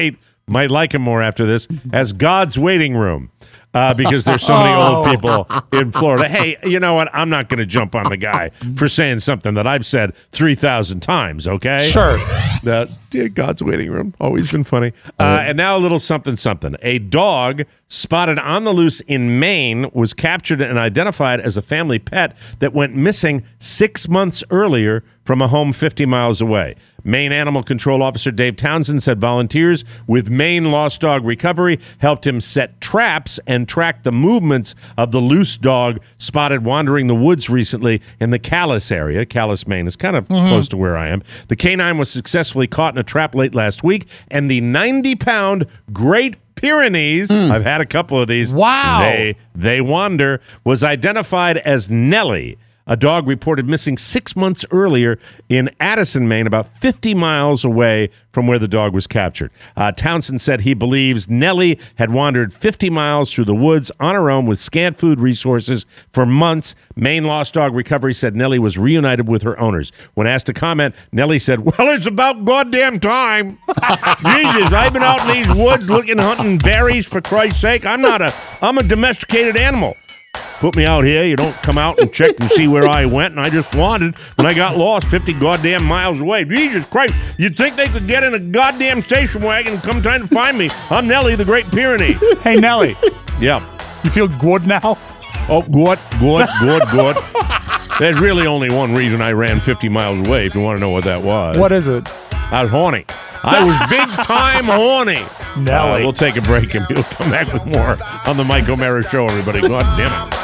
might like him more after this, as God's Waiting Room. Uh, because there's so many
Oh.
old people in Florida. Hey, you know what? I'm not going to jump on the guy for saying something that I've said three thousand times, okay?
Sure.
That yeah, God's Waiting Room. Always been funny. Uh, and now a little something, something. A dog spotted on the loose in Maine was captured and identified as a family pet that went missing six months earlier from a home fifty miles away. Maine Animal Control Officer Dave Townsend said volunteers with Maine Lost Dog Recovery helped him set traps and track the movements of the loose dog spotted wandering the woods recently in the Calais area. Calais, Maine is kind of close to where I am. The canine was successfully caught in a trap late last week, and the ninety-pound Great Pyrenees, I've had a couple of these.
Wow.
They, they wander, was identified as Nellie, a dog reported missing six months earlier in Addison, Maine, about fifty miles away from where the dog was captured. Uh, Townsend said he believes Nellie had wandered fifty miles through the woods on her own with scant food resources for months. Maine Lost Dog Recovery said Nellie was reunited with her owners. When asked to comment, Nellie said, "Well, it's about goddamn time. Jesus, I've been out in these woods looking, hunting berries, for Christ's sake. I'm not a, I'm a domesticated animal. Put me out here, you don't come out and check and see where I went, and I just wandered when I got lost fifty goddamn miles away. Jesus Christ, you'd think they could get in a goddamn station wagon and come trying to find me. I'm Nellie, the Great Pyrenee."
Hey, Nellie.
Yeah.
You feel good now?
Oh, good, good, good, good. There's really only one reason I ran fifty miles away, if you want to know what that was.
What is it?
I was horny. I was big time horny.
Nelly.
Uh, we'll take a break and we'll come back with more on the Mike O'Mara Show, everybody. God damn it.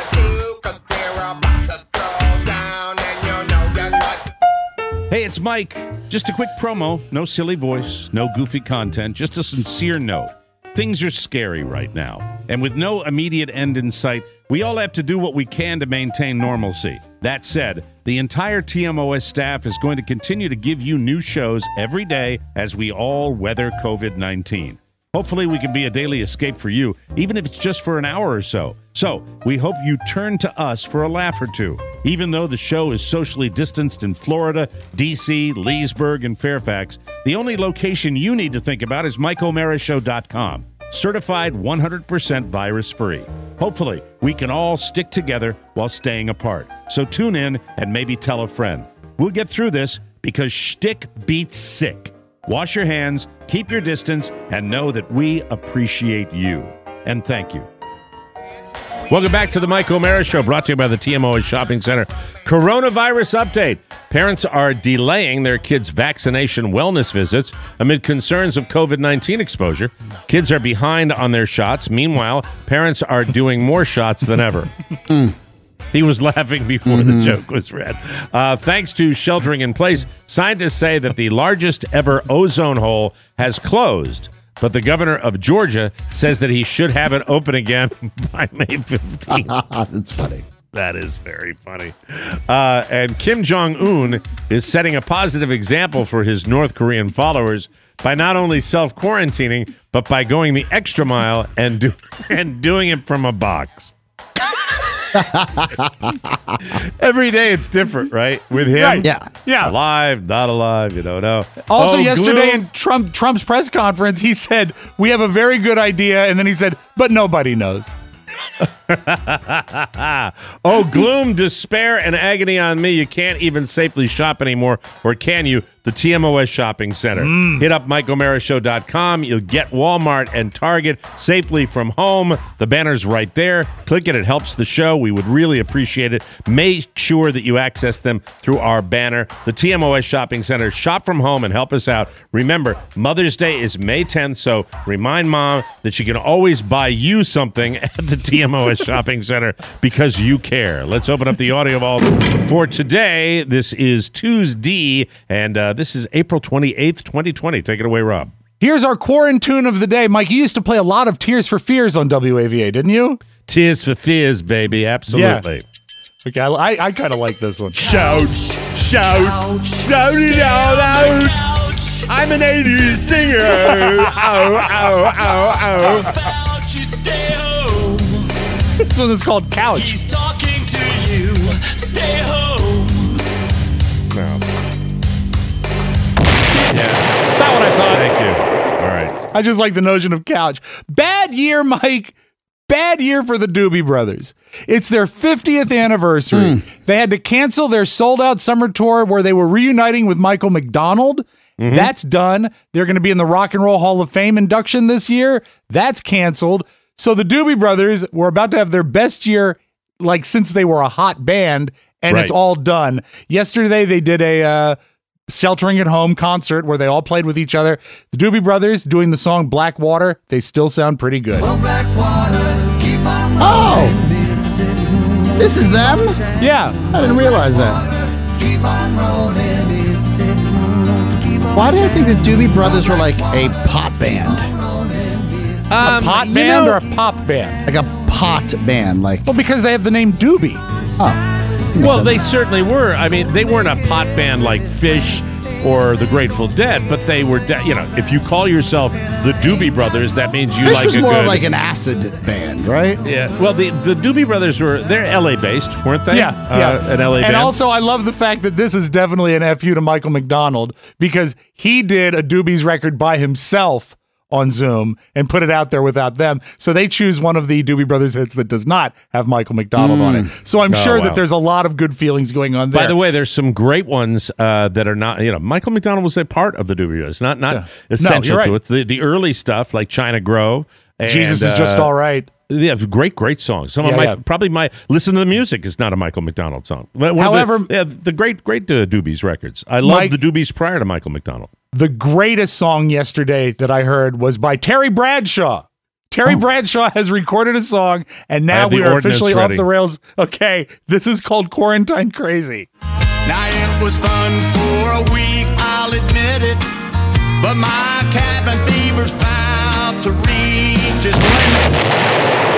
Hey, it's Mike. Just a quick promo. No silly voice, no goofy content, just a sincere note. Things are scary right now. And with no immediate end in sight, we all have to do what we can to maintain normalcy. That said, the entire T M O S staff is going to continue to give you new shows every day as we all weather covid nineteen. Hopefully we can be a daily escape for you, even if it's just for an hour or so. So, we hope you turn to us for a laugh or two. Even though the show is socially distanced in Florida, D C, Leesburg, and Fairfax, the only location you need to think about is Mike O'Mara Show dot com. Certified one hundred percent virus-free. Hopefully, we can all stick together while staying apart. So tune in and maybe tell a friend. We'll get through this because shtick beats sick. Wash your hands, keep your distance, and know that we appreciate you. And thank you. Welcome back to the Mike O'Mara Show, brought to you by the T M O S Shopping Center. Coronavirus update. Parents are delaying their kids' vaccination wellness visits amid concerns of covid nineteen exposure. Kids are behind on their shots. Meanwhile, parents are doing more shots than ever. He was laughing before mm-hmm. the joke was read. Uh, thanks to sheltering in place, scientists say that the largest ever ozone hole has closed. But the governor of Georgia says that he should have it open again by May fifteenth.
That's funny.
That is very funny. Uh, and Kim Jong-un is setting a positive example for his North Korean followers by not only self-quarantining, but by going the extra mile and, do- and doing it from a box. Every day it's different, right? With him,
Right.
Yeah.
Yeah.
alive, not alive, you don't know.
Also,
Oh,
yesterday
glue.
in Trump Trump's press conference, he said, "We have a very good idea," and then he said, "But nobody knows."
Oh, gloom, despair, and agony on me. You can't even safely shop anymore, or can you? The T M O S Shopping Center.
Mm.
Hit up Mike O'Mara Show dot com. You'll get Walmart and Target safely from home. The banner's right there. Click it. It helps the show. We would really appreciate it. Make sure that you access them through our banner. The T M O S Shopping Center. Shop from home and help us out. Remember, Mother's Day is May tenth, so remind Mom that she can always buy you something at the T M O S Shopping Center because you care. Let's open up the audio vault for today. This is Tuesday, and uh, this is April twenty-eighth, twenty twenty. Take it away, Rob.
Here's our quarantine of the day. Mike, you used to play a lot of Tears for Fears on W A V A, didn't you?
Tears for Fears, baby. Absolutely.
Yeah. Okay, I, I kind of like this one.
Shout, shout, shout it out loud. I'm an eighties singer. Ow, ow, ow, ow.
This one is called Couch.
He's talking to you. Stay home.
No. Yeah. Not what I thought. Thank you. All right.
I just like the notion of couch. Bad year, Mike. Bad year for the Doobie Brothers. It's their fiftieth anniversary. Mm. They had to cancel their sold-out summer tour where they were reuniting with Michael McDonald. Mm-hmm. That's done. They're going to be in the Rock and Roll Hall of Fame induction this year. That's canceled. So the Doobie Brothers were about to have their best year like since they were a hot band, and right. It's all done. Yesterday, they did a uh, Sheltering at Home concert where they all played with each other. The Doobie Brothers doing the song Blackwater. They still sound pretty good.
Oh, Blackwater, keep on
oh, this is them?
Yeah.
I didn't realize that.
Keep on rolling,
Why do I think the Doobie Brothers were like a pop band?
Um, a pot band know, or a pop band?
Like a pot band, like.
Well, because they have the name Doobie.
Oh.
Well,
sense.
they certainly were. I mean, they weren't a pot band like Fish or the Grateful Dead, but they were, de- you know, if you call yourself the Doobie Brothers, that means you
Fish
like
was
a
more
good,
like an acid band, right?
Yeah. Well, the, the Doobie Brothers were, they're L A based, weren't they?
Yeah.
Uh,
yeah.
An L A
and
band.
And also, I love the fact that this is definitely an F U to Michael McDonald because he did a Doobies record by himself on Zoom and put it out there without them. So they choose one of the Doobie Brothers hits that does not have Michael McDonald mm. on it. So I'm
oh,
sure
wow.
that there's a lot of good feelings going on there.
By the way, there's some great ones uh, that are not, you know, Michael McDonald was a part of the Doobie Brothers, not not yeah. essential
no, right.
to it. The, the early stuff like China Grove. And,
Jesus is just
uh,
all right.
Yeah, great, great songs. Some
yeah,
of my
yeah.
probably my listen to the music is not a Michael McDonald song. One
However,
the, yeah, the great, great uh, Doobies records. I love
Mike,
the Doobies prior to Michael McDonald.
The greatest song yesterday that I heard was by Terry Bradshaw. Terry oh. Bradshaw has recorded a song, and now we are officially ready. Off the rails. Okay, this is called Quarantine Crazy.
Now it was fun for a week, I'll admit it, but my cabin fever's about to reach its limit.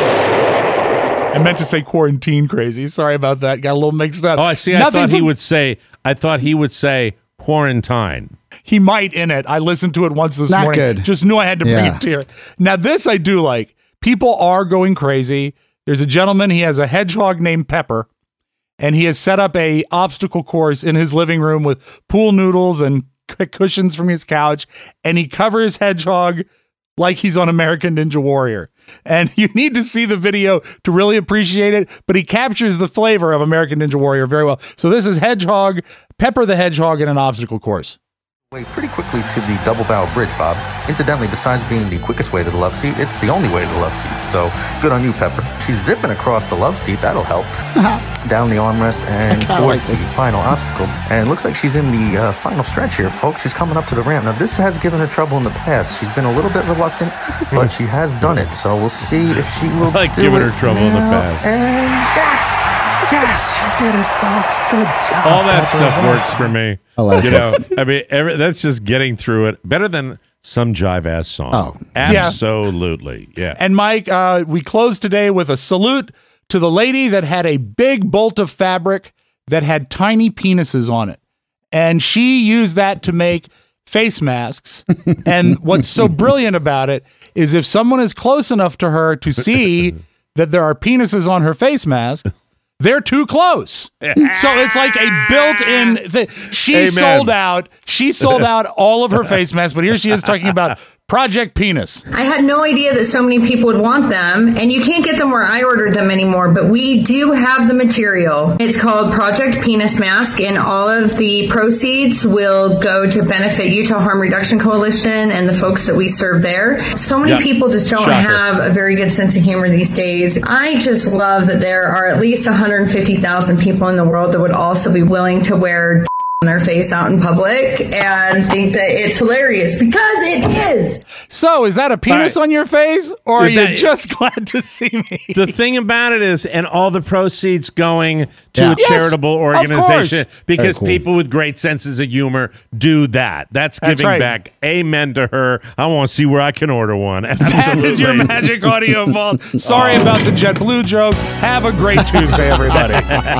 I meant to say quarantine crazy. Sorry about that. Got a little mixed up.
Oh, I see. I Nothing thought from- he would say. I thought he would say quarantine.
He might in it. I listened to it once this
Not
morning.
Good.
Just knew I had to bring
yeah.
it to you. Now, this I do like. People are going crazy. There's a gentleman. He has a hedgehog named Pepper, and he has set up a obstacle course in his living room with pool noodles and c- cushions from his couch, and he covers hedgehog like he's on American Ninja Warrior. And you need to see the video to really appreciate it, but he captures the flavor of American Ninja Warrior very well. So this is Hedgehog, Pepper the Hedgehog in an obstacle course.
Way pretty quickly to the double barrel bridge, Bob. Incidentally, besides being the quickest way to the love seat, it's the only way to the love seat. So good on you, Pepper. She's zipping across the love seat. That'll help. Down the armrest and towards like the final obstacle. And it looks like she's in the uh, final stretch here, folks. She's coming up to the ramp. Now, this has given her trouble in the past. She's been a little bit reluctant, but she has done it. So we'll see if she will
like
do
giving
it
her trouble
now.
in the past.
And yes! Yes, she did it, folks. Good job.
All that
Pepper.
stuff works for me.
I like
you
it.
know, I mean, every, that's just getting through it. Better than some jive ass song.
Oh,
absolutely. Yeah. yeah.
And Mike, uh, we close today with a salute to the lady that had a big bolt of fabric that had tiny penises on it. And she used that to make face masks. And what's so brilliant about it is if someone is close enough to her to see that there are penises on her face mask, they're too close. So it's like a built-in thing. She
Amen.
sold out. She sold out all of her face masks, but here she is talking about Project Penis.
I had no idea that so many people would want them, and you can't get them where I ordered them anymore, but we do have the material. It's called Project Penis Mask, and all of the proceeds will go to benefit Utah Harm Reduction Coalition and the folks that we serve there. So many
Yep.
people just don't
Shocker.
have a very good sense of humor these days. I just love that there are at least one hundred fifty thousand people in the world that would also be willing to wear on their face out in public and think that it's hilarious, because it is.
So is that a penis
All right.
on your face, or are
That-
you just glad to see me?
The thing about it is, and all the proceeds going to
Yeah.
a charitable
Yes, of
organization,
course.
because
Very cool.
people with great senses of humor do that. That's
That's
giving
right.
back. Amen to her. I want to see where I can order one.
That
Absolutely.
is your magic audio vault. Sorry about the JetBlue joke. Have a great Tuesday, everybody.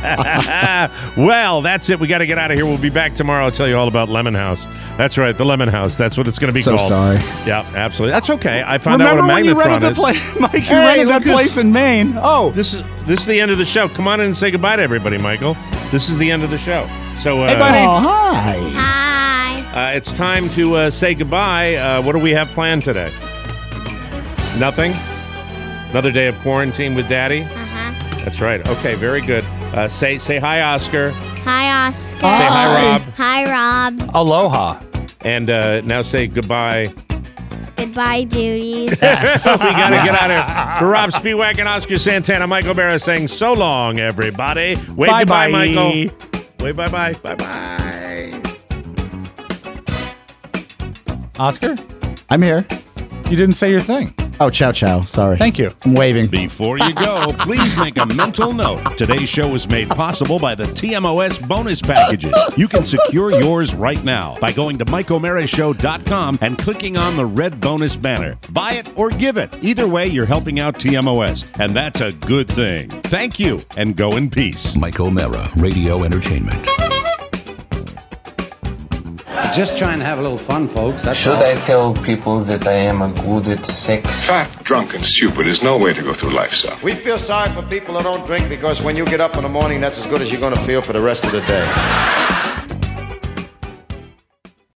Well, that's it. We got to get out of here. We'll be back tomorrow. I'll tell you all about Lemon House. That's right, the Lemon House. That's what it's going to be
So
called.
sorry.
Yeah, absolutely. That's okay. I found
Remember
out what a
when you
magnetron
rented the
is.
place, Mike? You
Hey,
rented that
Lucas.
place in Maine. Oh,
This is this is the end of the show. Come on in and say goodbye to everybody, Michael. This is the end of the show. So, uh,
Hey, buddy.
Oh, hi.
Hi.
Uh, it's time to uh, say goodbye. Uh, what do we have planned today? Nothing? Another day of quarantine with Daddy?
Uh-huh.
That's right. Okay, very good. Uh, say say hi, Oscar.
Hi, Oscar.
Say hi, Rob.
Hi, Rob.
Aloha.
And uh, now say goodbye.
Goodbye, duties.
Yes. we got to yes. get out of here. For Rob Spiewak and Oscar Santana, Michael Barra saying so long, everybody. Wave
bye
goodbye,
bye.
Michael. Wave bye-bye. Bye-bye.
Oscar?
I'm here.
You didn't say your thing.
Oh, ciao, ciao. Sorry.
Thank you.
I'm waving.
Before you go, please make a mental note. Today's show is made possible by the T M O S bonus packages. You can secure yours right now by going to Mike O'Mara Show dot com and clicking on the red bonus banner. Buy it or give it. Either way, you're helping out T M O S, and that's a good thing. Thank you, and go in peace.
Mike O'Mara, Radio Entertainment.
Just trying to have a little fun, folks. That's
Should
all.
I tell people that I am a good at sex?
Fat, drunk, and stupid is no way to go through life, son.
We feel sorry for people who don't drink because when you get up in the morning, that's as good as you're going to feel for the rest of the day.